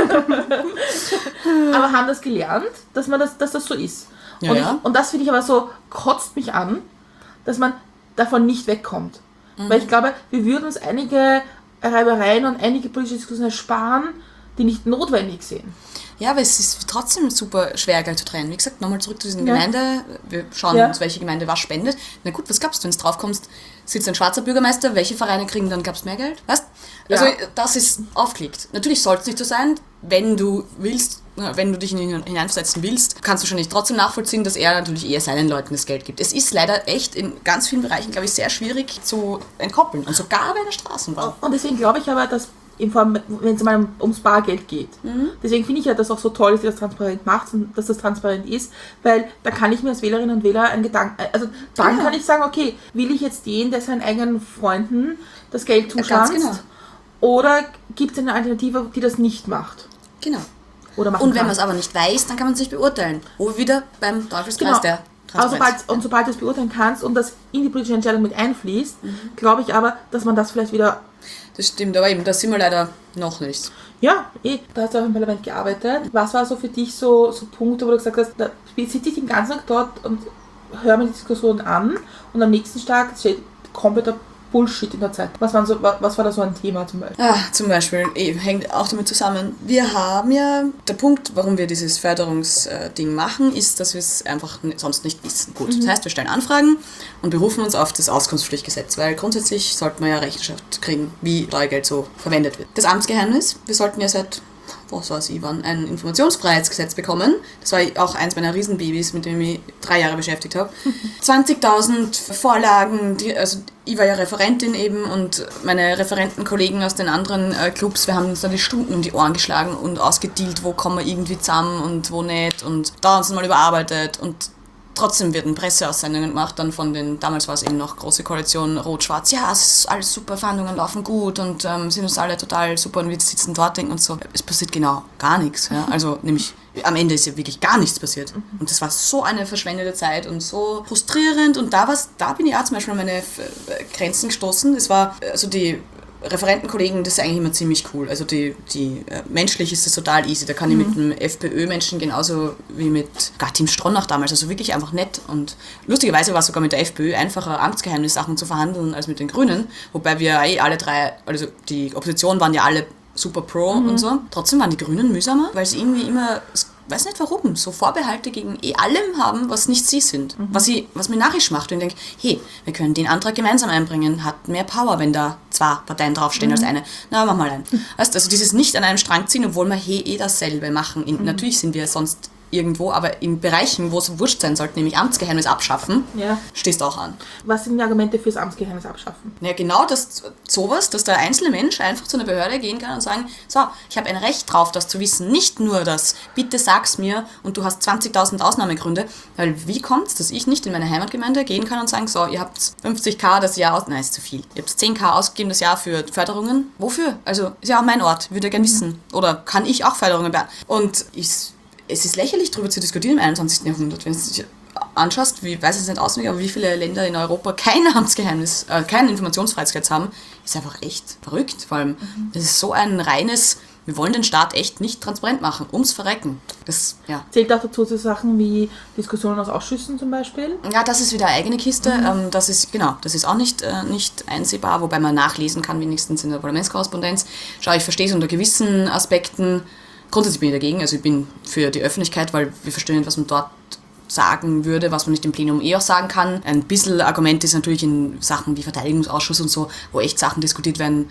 aber haben das gelernt, dass man das, dass das so ist. Ja, und, ich, ja. und das finde ich aber so, kotzt mich an, dass man davon nicht wegkommt. Mhm. Weil ich glaube, wir würden uns einige Reibereien und einige politische Diskussionen ersparen, die nicht notwendig sind. Ja, aber es ist trotzdem super schwer, Geld zu trennen. Wie gesagt, nochmal zurück zu diesen ja. Gemeinde. Wir schauen ja. uns, welche Gemeinde was spendet. Na gut, was glaubst du, wenn du drauf kommst, sitzt ein schwarzer Bürgermeister, welche Vereine kriegen dann, glaubst du, mehr Geld? Weißt? Also, ja. das ist aufgelegt. Natürlich soll es nicht so sein, wenn du willst, wenn du dich in ihn hineinversetzen willst, kannst du schon nicht trotzdem nachvollziehen, dass er natürlich eher seinen Leuten das Geld gibt. Es ist leider echt in ganz vielen Bereichen, glaube ich, sehr schwierig zu entkoppeln. Und sogar bei der Straßenbahn. Und deswegen glaube ich aber, dass wenn es mal ums Bargeld geht. Mhm. Deswegen finde ich ja, dass auch so toll ist, dass das transparent macht und dass das transparent ist, weil da kann ich mir als Wählerinnen und Wähler einen Gedanken, also dann genau. kann ich sagen, okay, will ich jetzt den, der seinen eigenen Freunden das Geld zuschanzt, genau. oder gibt es eine Alternative, die das nicht macht? Genau. Oder machen und wenn kann. man es aber nicht weiß, dann kann man es nicht beurteilen. Wo wir wieder beim Teufelskreis genau. der Also sobald, und sobald du es beurteilen kannst und das in die politische Entscheidung mit einfließt, mhm. glaube ich aber, dass man das vielleicht wieder... Das stimmt, aber eben, da sind wir leider noch nicht. Ja, eh, da hast du auch im Parlament gearbeitet. Was war so für dich so, so Punkte, wo du gesagt hast, da sitze ich den ganzen Tag dort und höre mir die Diskussion an und am nächsten Tag steht kompletter Bullshit in der Zeit. Was, waren so, was war da so ein Thema zum Beispiel? Ah, zum Beispiel, eh, hängt auch damit zusammen. Wir haben ja, der Punkt, warum wir dieses Förderungsding machen, ist, dass wir es einfach sonst nicht wissen. Gut, mhm. das heißt, wir stellen Anfragen und berufen uns auf das Auskunftspflichtgesetz, weil grundsätzlich sollte man ja Rechenschaft kriegen, wie Steuergeld so verwendet wird. Das Amtsgeheimnis, wir sollten ja seit... was weiß ich, wann, ein Informationsfreiheitsgesetz bekommen. Das war auch eins meiner Riesenbabys, mit dem ich drei Jahre beschäftigt habe. zwanzigtausend Vorlagen, die, also ich war ja Referentin eben und meine Referentenkollegen aus den anderen äh, Clubs, wir haben uns da die Stunden um die Ohren geschlagen und ausgedealt, wo kommen wir irgendwie zusammen und wo nicht und da uns mal überarbeitet und trotzdem werden Presseaussendungen gemacht, dann von den, damals war es eben noch große Koalition, Rot-Schwarz, ja, es ist alles super, Verhandlungen laufen gut und ähm, sind uns alle total super und wir sitzen dort denken und so. Es passiert genau gar nichts. Ja? Also nämlich, am Ende ist ja wirklich gar nichts passiert. Und das war so eine verschwendete Zeit und so frustrierend und da, war's, da bin ich auch zum Beispiel an meine Grenzen gestoßen. Das war, also die Referentenkollegen, das ist eigentlich immer ziemlich cool. Also die, die äh, menschlich ist das total easy. Da kann mhm. ich mit einem FPÖ-Menschen genauso wie mit gar Team Stronach damals, also wirklich einfach nett. Und lustigerweise war es sogar mit der FPÖ einfacher, Amtsgeheimnissachen zu verhandeln als mit den Grünen. Wobei wir eh alle drei, also die Opposition waren ja alle super pro mhm. und so. Trotzdem waren die Grünen mühsamer, weil sie irgendwie immer... weiß nicht warum, so Vorbehalte gegen eh allem haben, was nicht sie sind. Mhm. Was, ich, was mir narrisch macht. Und ich denke, hey, wir können den Antrag gemeinsam einbringen, hat mehr Power, wenn da zwei Parteien draufstehen mhm. als eine. Na, mach mal ein. Mhm. Weißt, also dieses nicht an einem Strang ziehen, obwohl wir hey, eh dasselbe machen. In, mhm. Natürlich sind wir sonst irgendwo, aber in Bereichen, wo es wurscht sein sollte, nämlich Amtsgeheimnis abschaffen, ja. stehst du auch an. Was sind die Argumente fürs Amtsgeheimnis abschaffen? Ja, genau das, sowas, dass der einzelne Mensch einfach zu einer Behörde gehen kann und sagen, so, ich habe ein Recht drauf, das zu wissen. Nicht nur das, bitte sag's mir und du hast zwanzigtausend Ausnahmegründe, weil wie kommt es, dass ich nicht in meine Heimatgemeinde gehen kann und sagen, so, ihr habt fünfzigtausend das Jahr aus... Nein, ist zu viel. Ihr habt zehntausend ausgegeben das Jahr für Förderungen. Wofür? Also, ist ja auch mein Ort, würde ich gerne wissen. Oder kann ich auch Förderungen beantragen? Und ich... Es ist lächerlich, darüber zu diskutieren im einundzwanzigsten Jahrhundert. Wenn du dich anschaust, wie, weiß es nicht auswendig, aber wie viele Länder in Europa kein Amtsgeheimnis, äh, kein Informationsfreiheitsgesetz haben, ist einfach echt verrückt. Vor allem, mhm. das ist so ein reines, wir wollen den Staat echt nicht transparent machen, ums Verrecken. Das, ja. Zählt auch dazu so Sachen wie Diskussionen aus Ausschüssen zum Beispiel? Ja, das ist wieder eine eigene Kiste. Mhm. Ähm, das ist, genau, das ist auch nicht, äh, nicht einsehbar, wobei man nachlesen kann, wenigstens in der Parlamentskorrespondenz. Schau, ich verstehe es unter gewissen Aspekten. Grundsätzlich bin ich dagegen, also ich bin für die Öffentlichkeit, weil wir verstehen nicht, was man dort sagen würde, was man nicht im Plenum eh auch sagen kann. Ein bisschen Argument ist natürlich in Sachen wie Verteidigungsausschuss und so, wo echt Sachen diskutiert werden,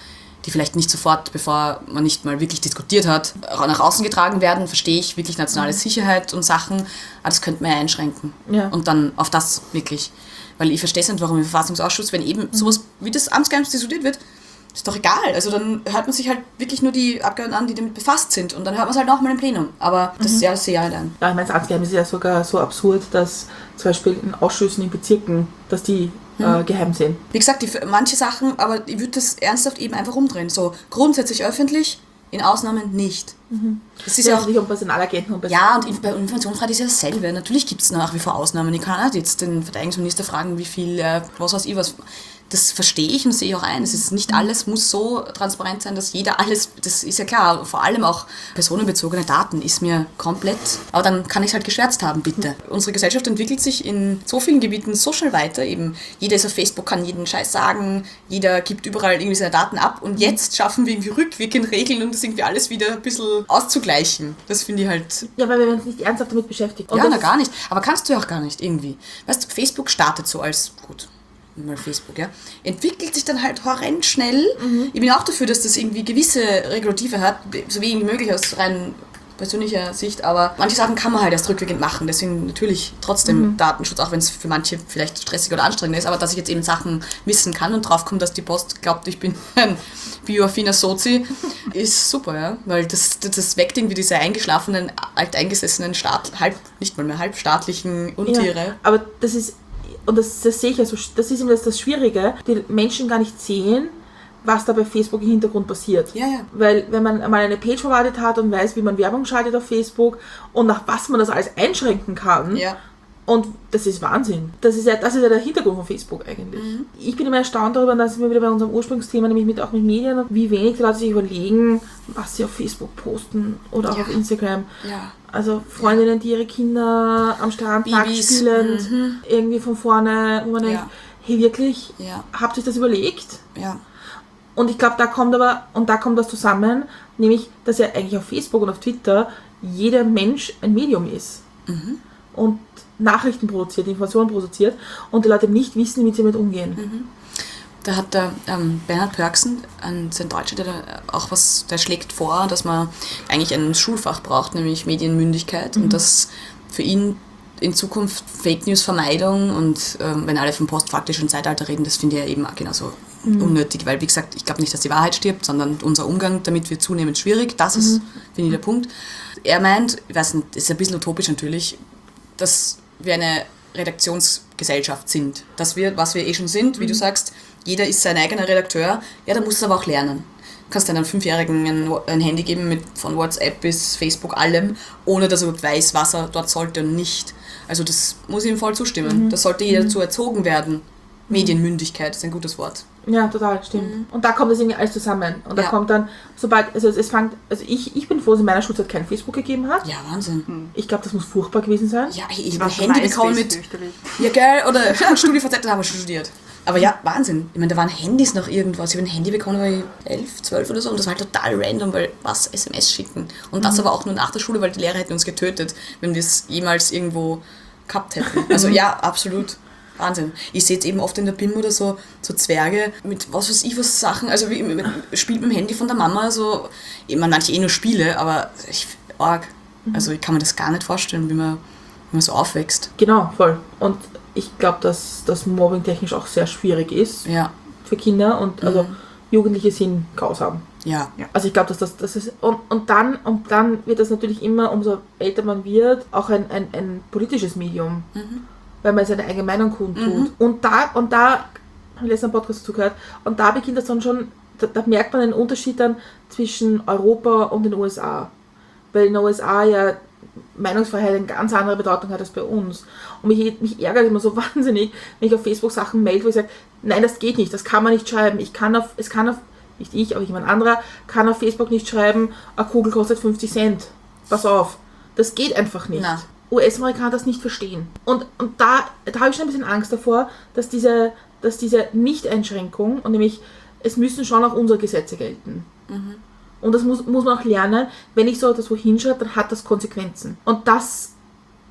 die vielleicht nicht sofort, bevor man nicht mal wirklich diskutiert hat, nach außen getragen werden, verstehe ich, wirklich nationale Sicherheit und Sachen, aber das könnte man ja einschränken. Ja. Und dann auf das wirklich. Weil ich verstehe es nicht, warum im Verfassungsausschuss, wenn eben sowas wie das Amtsgeheimnis diskutiert wird, ist doch egal. Also dann hört man sich halt wirklich nur die Abgeordneten an, die damit befasst sind. Und dann hört man es halt auch mal im Plenum. Aber das, mhm. ja, das sehe ich halt ein. Ja, ich meine, das Amtsgeheimnis ist ja sogar so absurd, dass zum Beispiel in Ausschüssen in Bezirken, dass die mhm. äh, geheim sind. Wie gesagt, die, manche Sachen, aber ich würde das ernsthaft eben einfach umdrehen. So grundsätzlich öffentlich, in Ausnahmen nicht. Mhm. Das ist ja, ja auch nicht um Personalagenten und ja, und bei Informationsfreiheit ist ja dasselbe. Natürlich gibt es nach wie vor Ausnahmen. Ich kann auch jetzt den Verteidigungsminister fragen, wie viel, äh, was weiß ich, was. Das verstehe ich und sehe ich auch ein. Es ist nicht alles muss so transparent sein, dass jeder alles, das ist ja klar, vor allem auch personenbezogene Daten ist mir komplett, aber dann kann ich es halt geschwärzt haben, bitte. Unsere Gesellschaft entwickelt sich in so vielen Gebieten so schnell weiter, eben jeder ist auf Facebook, kann jeden Scheiß sagen, jeder gibt überall irgendwie seine Daten ab und jetzt schaffen wir irgendwie rückwirkend Regeln, um das irgendwie alles wieder ein bisschen auszugleichen. Das finde ich halt... Ja, weil wir uns nicht ernsthaft damit beschäftigen. Ja, na gar nicht. Aber kannst du ja auch gar nicht irgendwie. Weißt du, Facebook startet so als, gut, mal Facebook, ja, entwickelt sich dann halt horrend schnell. Mhm. Ich bin auch dafür, dass das irgendwie gewisse Regulative hat, so wenig wie möglich aus rein persönlicher Sicht, aber manche Sachen kann man halt erst rückwirkend machen, deswegen natürlich trotzdem mhm. Datenschutz, auch wenn es für manche vielleicht stressig oder anstrengend ist, aber dass ich jetzt eben Sachen wissen kann und draufkomme, dass die Post glaubt, ich bin ein bioaffiner Sozi, ist super, ja, weil das, das weckt irgendwie diese eingeschlafenen, alteingesessenen, Staat, halb, nicht mal mehr halbstaatlichen Untiere. Ja, aber das ist Und das, das sehe ich ja so, das ist immer das, das Schwierige, die Menschen gar nicht sehen, was da bei Facebook im Hintergrund passiert. Ja, ja. Weil wenn man mal eine Page verwaltet hat und weiß, wie man Werbung schaltet auf Facebook und nach was man das alles einschränken kann, ja. und das ist Wahnsinn. Das ist ja, das ist ja der Hintergrund von Facebook eigentlich. Mhm. Ich bin immer erstaunt darüber, dass wir wieder bei unserem Ursprungsthema, nämlich mit, auch mit Medien, wie wenig die Leute sich überlegen, was sie auf Facebook posten oder auch ja. auf Instagram. Ja. Also Freundinnen, die ihre Kinder am Strand nackt spielend, mhm. irgendwie von vorne, wo man denkt, ja. hey wirklich, ja. habt ihr das überlegt? Ja. Und ich glaube, da kommt aber, und da kommt das zusammen, nämlich, dass ja eigentlich auf Facebook und auf Twitter jeder Mensch ein Medium ist. Mhm. Und Nachrichten produziert, Informationen produziert und die Leute nicht wissen, wie sie damit umgehen. Mhm. Da hat der ähm, Bernhard Pörksen, ein Deutscher, der da auch was, der schlägt vor, dass man eigentlich ein Schulfach braucht, nämlich Medienmündigkeit mhm. und dass für ihn in Zukunft Fake News Vermeidung und ähm, wenn alle vom postfaktischen Zeitalter reden, das finde ich ja eben auch genauso mhm. unnötig, weil wie gesagt, ich glaube nicht, dass die Wahrheit stirbt, sondern unser Umgang damit wird zunehmend schwierig. Das ist, mhm. finde ich, der Punkt. Er meint, ich weiß nicht, ist ein bisschen utopisch natürlich, dass wir eine Redaktionsgesellschaft sind. Dass wir, was wir eh schon sind, wie mhm. du sagst, jeder ist sein eigener Redakteur, ja, da musst du aber auch lernen. Du kannst einem Fünfjährigen ein, ein Handy geben mit von WhatsApp bis Facebook allem, ohne dass er überhaupt weiß, was er dort sollte und nicht. Also das muss ich ihm voll zustimmen. Mhm. Da sollte jeder dazu erzogen werden. Medienmündigkeit ist ein gutes Wort. Ja, total, stimmt. Mhm. Und da kommt das irgendwie alles zusammen. Und da ja. kommt dann, sobald, also es fängt, also ich, ich bin froh, dass es in meiner Schulzeit kein Facebook gegeben hat. Ja, Wahnsinn. Mhm. Ich glaube, das muss furchtbar gewesen sein. Ja, ich, ich habe ein Handy bekommen mit... Ja, geil, oder StudiVZ, da haben wir schon studiert. Aber ja, Wahnsinn. Ich meine, da waren Handys noch irgendwas. Ich habe ein Handy bekommen, da war ich elf, zwölf oder so. Und das war halt total random, weil was, S M S schicken. Und das mhm. aber auch nur nach der Schule, weil die Lehrer hätten uns getötet, wenn wir es jemals irgendwo gehabt hätten. Also ja, absolut. Wahnsinn. Ich sehe jetzt eben oft in der B I M oder so, so Zwerge mit was weiß ich was Sachen, also wie, mit, spielt mit dem Handy von der Mama, so, ich meine, manche eh nur Spiele, aber ich, arg. Also ich kann mir das gar nicht vorstellen, wie man, wie man so aufwächst. Genau, voll. Und ich glaube, dass das Mobbing technisch auch sehr schwierig ist ja. für Kinder und also mhm. Jugendliche sind grausam. Ja. Also ich glaube, dass das, das ist und, und dann und dann wird das natürlich immer, umso älter man wird, auch ein, ein, ein politisches Medium. Mhm. Weil man seine eigene Meinung kundtut. Mhm. Und da, und da, habe ich letztens einen Podcast dazu gehört, und da beginnt das dann schon, da, da merkt man einen Unterschied dann zwischen Europa und den U S A. Weil in den U S A ja Meinungsfreiheit eine ganz andere Bedeutung hat als bei uns. Und mich, mich ärgert immer so wahnsinnig, wenn ich auf Facebook Sachen melde, wo ich sage, nein, das geht nicht, das kann man nicht schreiben. Ich kann auf, es kann auf, nicht ich, aber jemand anderer, kann auf Facebook nicht schreiben, eine Kugel kostet fünfzig Cent. Pass auf, das geht einfach nicht. Na. U S-Amerikaner das nicht verstehen. Und, und da, da habe ich schon ein bisschen Angst davor, dass diese, dass diese Nicht-Einschränkung, und nämlich, es müssen schon auch unsere Gesetze gelten. Mhm. Und das muss, muss man auch lernen, wenn ich so etwas wo hinschreibe, dann hat das Konsequenzen. Und das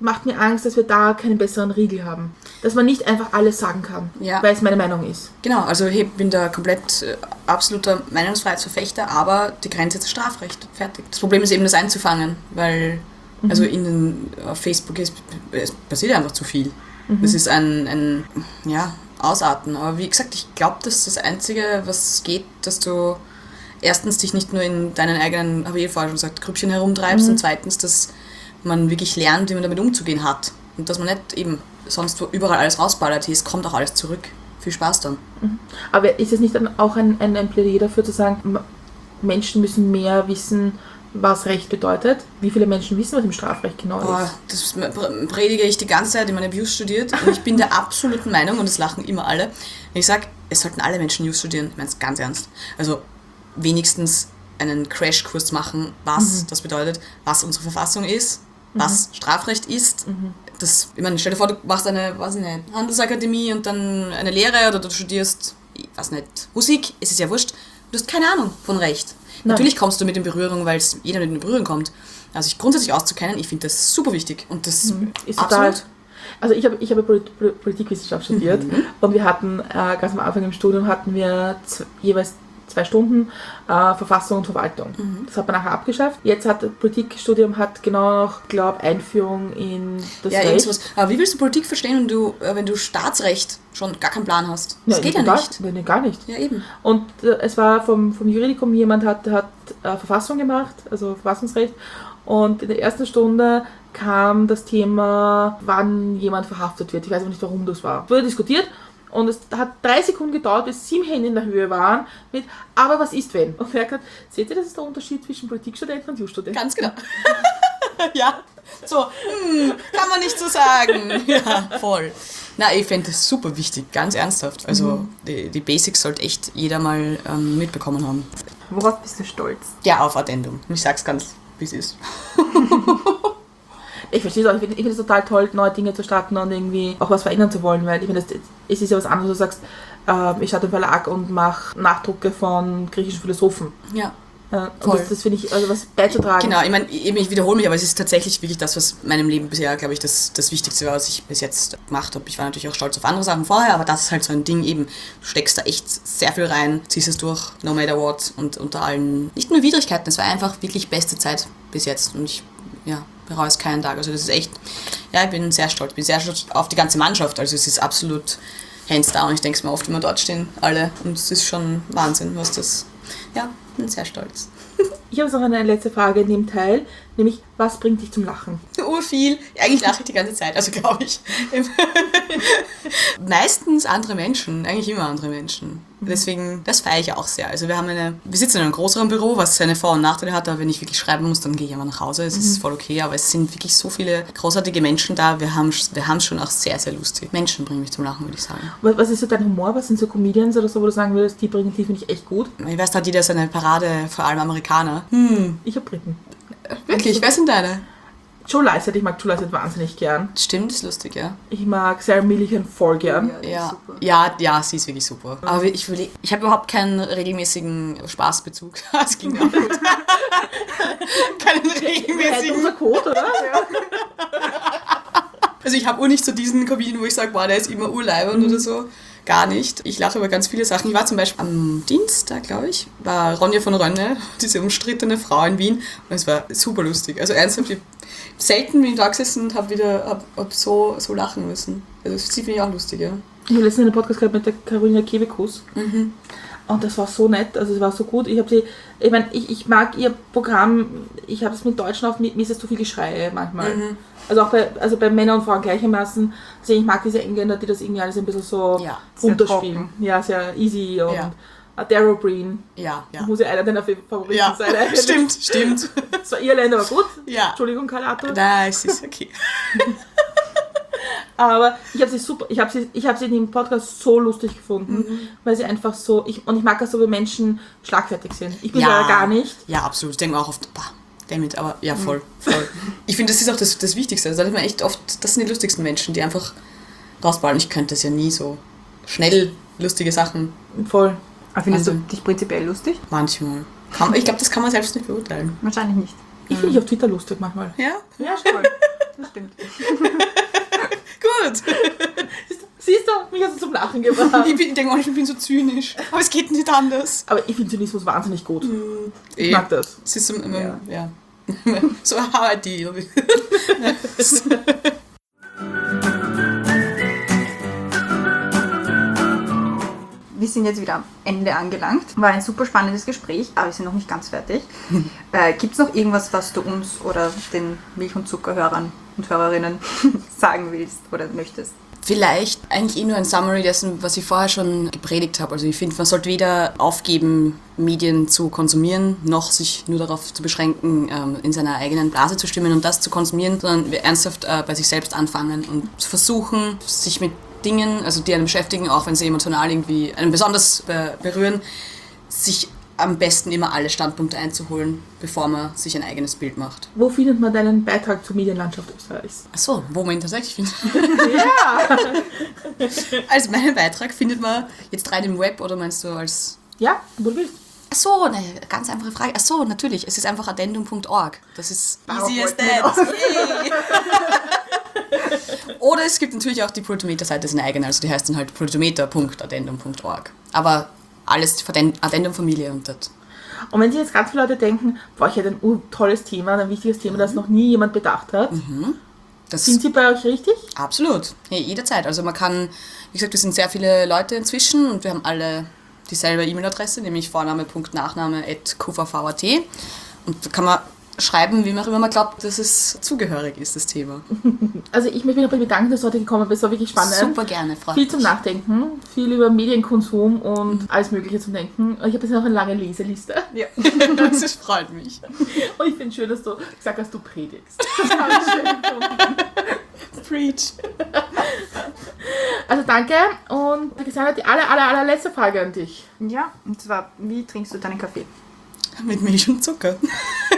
macht mir Angst, dass wir da keinen besseren Riegel haben. Dass man nicht einfach alles sagen kann, Ja. weil es meine Meinung ist. Genau, also ich bin da komplett äh, absoluter Meinungsfreiheitsverfechter, aber die Grenze ist das Strafrecht. Fertig. Das Problem ist eben, das einzufangen, weil mhm. also in den, auf Facebook ist, es passiert einfach zu viel. Mhm. Das ist ein, ein ja, Ausarten. Aber wie gesagt, ich glaube, dass das Einzige, was geht, dass du erstens dich nicht nur in deinen eigenen, habe ich eh vorher schon gesagt, Grüppchen herumtreibst Mhm. und zweitens, dass man wirklich lernt, wie man damit umzugehen hat. Und dass man nicht eben sonst wo überall alles rausballert, es kommt auch alles zurück. Viel Spaß dann. Aber ist es nicht dann auch ein, ein, ein Plädoyer dafür zu sagen, M- Menschen müssen mehr wissen, was Recht bedeutet? Wie viele Menschen wissen, was im Strafrecht genau Oh, ist? das pr- predige ich die ganze Zeit, ich meine, Jus studiert und ich bin der absoluten Meinung, und das lachen immer alle, wenn ich sage, es sollten alle Menschen Jus studieren, ich meine es ganz ernst. Also wenigstens einen Crashkurs machen, was Mhm. das bedeutet, was unsere Verfassung ist, was Strafrecht ist. Mhm. Das, ich meine, stell dir vor, du machst eine, weiß ich nicht, Handelsakademie und dann eine Lehre oder du studierst, ich weiß nicht, Musik, es ist ja wurscht, du hast keine Ahnung von Recht. Nein. Natürlich kommst du mit in Berührung, weil es jeder mit in Berührung kommt. Also sich grundsätzlich auszukennen, ich finde das super wichtig. Und das Ist total. absolut. Also ich habe ich habe Polit- Pol- Politikwissenschaft studiert Mhm. und wir hatten äh, ganz am Anfang im Studium hatten wir z- jeweils zwei Stunden äh, Verfassung und Verwaltung. Mhm. Das hat man nachher abgeschafft. Jetzt hat das Politikstudium hat genau noch, glaube Einführung in das Ja, Recht. irgendwas. Aber wie willst du Politik verstehen, wenn du, äh, wenn du Staatsrecht schon gar keinen Plan hast? Das geht ja gar, nicht. Nee, gar nicht. Ja, eben. Und äh, es war vom, vom Juridikum, jemand hat, hat äh, Verfassung gemacht, also Verfassungsrecht. Und in der ersten Stunde kam das Thema, wann jemand verhaftet wird. Ich weiß aber nicht, warum das war. Es wurde diskutiert und es hat drei Sekunden gedauert, bis sieben Hände in der Höhe waren mit, aber was ist wenn? Und er hat gesagt, seht ihr, das ist der Unterschied zwischen Politikstudenten und Jus-Studenten? Ganz genau. Ja, so, hm, kann man nicht so sagen. Ja, voll. Na, ich fände das super wichtig, ganz ernsthaft. Also Mhm. die, die Basics sollte echt jeder mal ähm, mitbekommen haben. Worauf bist du stolz? Ja, auf Addendum. Ich sag's ganz, wie es ist. Ich verstehe es auch. Ich finde ich find es total toll, neue Dinge zu starten und irgendwie auch was verändern zu wollen, weil ich finde, das- es ist ja was anderes, wenn du sagst, äh, ich starte einen Verlag und mache Nachdrucke von griechischen Philosophen. Ja. Ja, und Voll. das, das finde ich, also was beizutragen. Genau, ich meine, eben, ich wiederhole mich, aber es ist tatsächlich wirklich das, was in meinem Leben bisher, glaube ich, das, das Wichtigste war, was ich bis jetzt gemacht habe. Ich war natürlich auch stolz auf andere Sachen vorher, aber das ist halt so ein Ding eben, du steckst da echt sehr viel rein, ziehst es durch, no matter what, und unter allen, nicht nur Widrigkeiten, es war einfach wirklich beste Zeit bis jetzt und ich, ja, bereue es keinen Tag. Also das ist echt, ja, ich bin sehr stolz, bin sehr stolz auf die ganze Mannschaft, also es ist absolut hands down, ich denke es mir oft, wenn wir dort stehen, alle, und es ist schon Wahnsinn, was das, ja, bin sehr stolz. Ich habe jetzt noch eine letzte Frage in dem Teil, nämlich, was bringt dich zum Lachen? Urviel. Eigentlich lache ich die ganze Zeit, also glaube ich. Meistens andere Menschen, eigentlich immer andere Menschen. Deswegen, das feiere ich auch sehr. Also wir haben eine, wir sitzen in einem größeren Büro, was seine Vor- und Nachteile hat, aber wenn ich wirklich schreiben muss, dann gehe ich einfach nach Hause. Es ist voll okay, aber es sind wirklich so viele großartige Menschen da. Wir haben wir haben es schon auch sehr, sehr lustig. Menschen bringen mich zum Lachen, würde ich sagen. Was was ist so dein Humor? Was sind so Comedians oder so, wo du sagen würdest, die bringen, die finde ich echt gut? Ich weiß, da hat jeder seine Parade, vor allem Amerikaner. Hm, Ich habe Briten. wirklich, wer sind deine? Joe Lycett, ich mag Joe Lycett wahnsinnig gern. Stimmt, ist lustig, ja. Ich mag Sarah Millican voll gern. die ist Ja, super. ja, ja, sie ist wirklich super. Aber ich, überleg- ich habe überhaupt keinen regelmäßigen Spaßbezug. Es ging auch gut. keinen Hey, regelmäßigen. unser Code, oder? Also ich habe auch nicht so diesen Comedian, wo ich sage, boah, der ist immer urleibend oder so. Gar nicht. Ich lache über ganz viele Sachen. Ich war zum Beispiel am Dienstag, glaube ich, war Ronja von Rönne, diese umstrittene Frau in Wien. Und es war super lustig. Also ernsthaft, ich selten bin ich da gesessen und habe wieder hab, hab so, so lachen müssen. Also sie finde ich auch lustig, ja. Ich habe letztens einen Podcast gehabt mit der Carolina Kebekus. Mhm. Und das war so nett, also es war so gut. Ich habe sie, ich meine, ich, ich mag ihr Programm, ich habe es mit Deutschen auf, mir ist es zu viel Geschrei manchmal. Mhm. Also auch bei, also bei Männern und Frauen gleichermaßen. Also ich mag diese Engländer, die das irgendwie alles ein bisschen so Ja, sehr runterspielen. trocken. Ja, sehr easy und Ja. ja. Darryl Breen, Ja, ja. muss ja einer deiner Favoriten Ja, sein. eigentlich. stimmt, stimmt. Das war Irländer, aber gut. Ja. Entschuldigung, Karl Arthur. Nein, es ist okay. Aber ich habe sie super, ich habe sie, ich habe sie in dem Podcast so lustig gefunden, Mhm. weil sie einfach so, ich, und ich mag das so, wenn Menschen schlagfertig sind. Ich bin ja gar nicht. Ja, absolut. Ich denke mir auch oft, bah, damit, aber ja, voll, voll. Ich finde, das ist auch das, das Wichtigste. Das sagt man echt oft, das sind die lustigsten Menschen, die einfach rausballen. Ich könnte das ja nie so schnell lustige Sachen. Voll. Aber findest Also- du dich prinzipiell lustig? Manchmal. Kann, ich glaube, das kann man selbst nicht beurteilen. Wahrscheinlich nicht. Ich finde dich auf Twitter lustig manchmal. Ja? Ja, voll. Das stimmt. Gut. Siehst du, mich hast du zum Lachen gebracht. Ich, bin, ich denke, ich bin so zynisch. Aber es geht nicht anders. Aber ich finde Zynismus wahnsinnig gut. Ich Eh. mag das. Es ist so, ähm, Ja. ja. So how I deal. Wir sind jetzt wieder am Ende angelangt. War ein super spannendes Gespräch, aber wir sind noch nicht ganz fertig. äh, Gibt es noch irgendwas, was du uns oder den Milch- und Zuckerhörern und Hörerinnen sagen willst oder möchtest? Vielleicht eigentlich eh nur ein Summary dessen, was ich vorher schon gepredigt habe. Also ich finde, man sollte weder aufgeben, Medien zu konsumieren, noch sich nur darauf zu beschränken, ähm, in seiner eigenen Blase zu stimmen und das zu konsumieren, sondern ernsthaft äh, bei sich selbst anfangen und zu versuchen, sich mit Dingen, also die einen beschäftigen, auch wenn sie emotional irgendwie einen besonders be- berühren, sich am besten immer alle Standpunkte einzuholen, bevor man sich ein eigenes Bild macht. Wo findet man deinen Beitrag zur Medienlandschaft Österreichs? Achso, wo man ihn tatsächlich findet. Ja! Also meinen Beitrag findet man jetzt rein im Web oder meinst du als... Ja, wo du willst. Achso, eine ganz einfache Frage. Achso, natürlich, es ist einfach addendum punkt org. Das ist Darauf easy as wollten wir that. Yay. Oder es gibt natürlich auch die Protometer-Seite, ist eine eigene, also die heißt dann halt protometer punkt addendum punkt org. Aber alles Addendum-Familie und das. Und wenn sich jetzt ganz viele Leute denken, boah, ich hätte ein uh, tolles Thema, ein wichtiges Thema, das noch nie jemand bedacht hat, das sind sie bei euch richtig? absolut, ja, jederzeit. Also man kann, wie gesagt, wir sind sehr viele Leute inzwischen und wir haben alle dieselbe E-Mail-Adresse, nämlich vorname punkt nachname at q v v punkt a t. Und da kann man schreiben, wie man auch immer man glaubt, dass es zugehörig ist, das Thema. Also ich möchte mich noch bedanken, dass du heute gekommen bist, war wirklich spannend. Super gerne, Frau. Viel zum Nachdenken, viel über Medienkonsum und alles Mögliche zum Denken. Und ich habe jetzt noch eine lange Leseliste. Ja. Das freut mich. Und ich finde es schön, dass du gesagt hast, du predigst. Das habe ich schön gefunden. Preach. Also danke und Alexandra, die aller, aller, allerletzte Frage an dich. Ja, und zwar, wie trinkst du deinen Kaffee? Mit Milch und Zucker.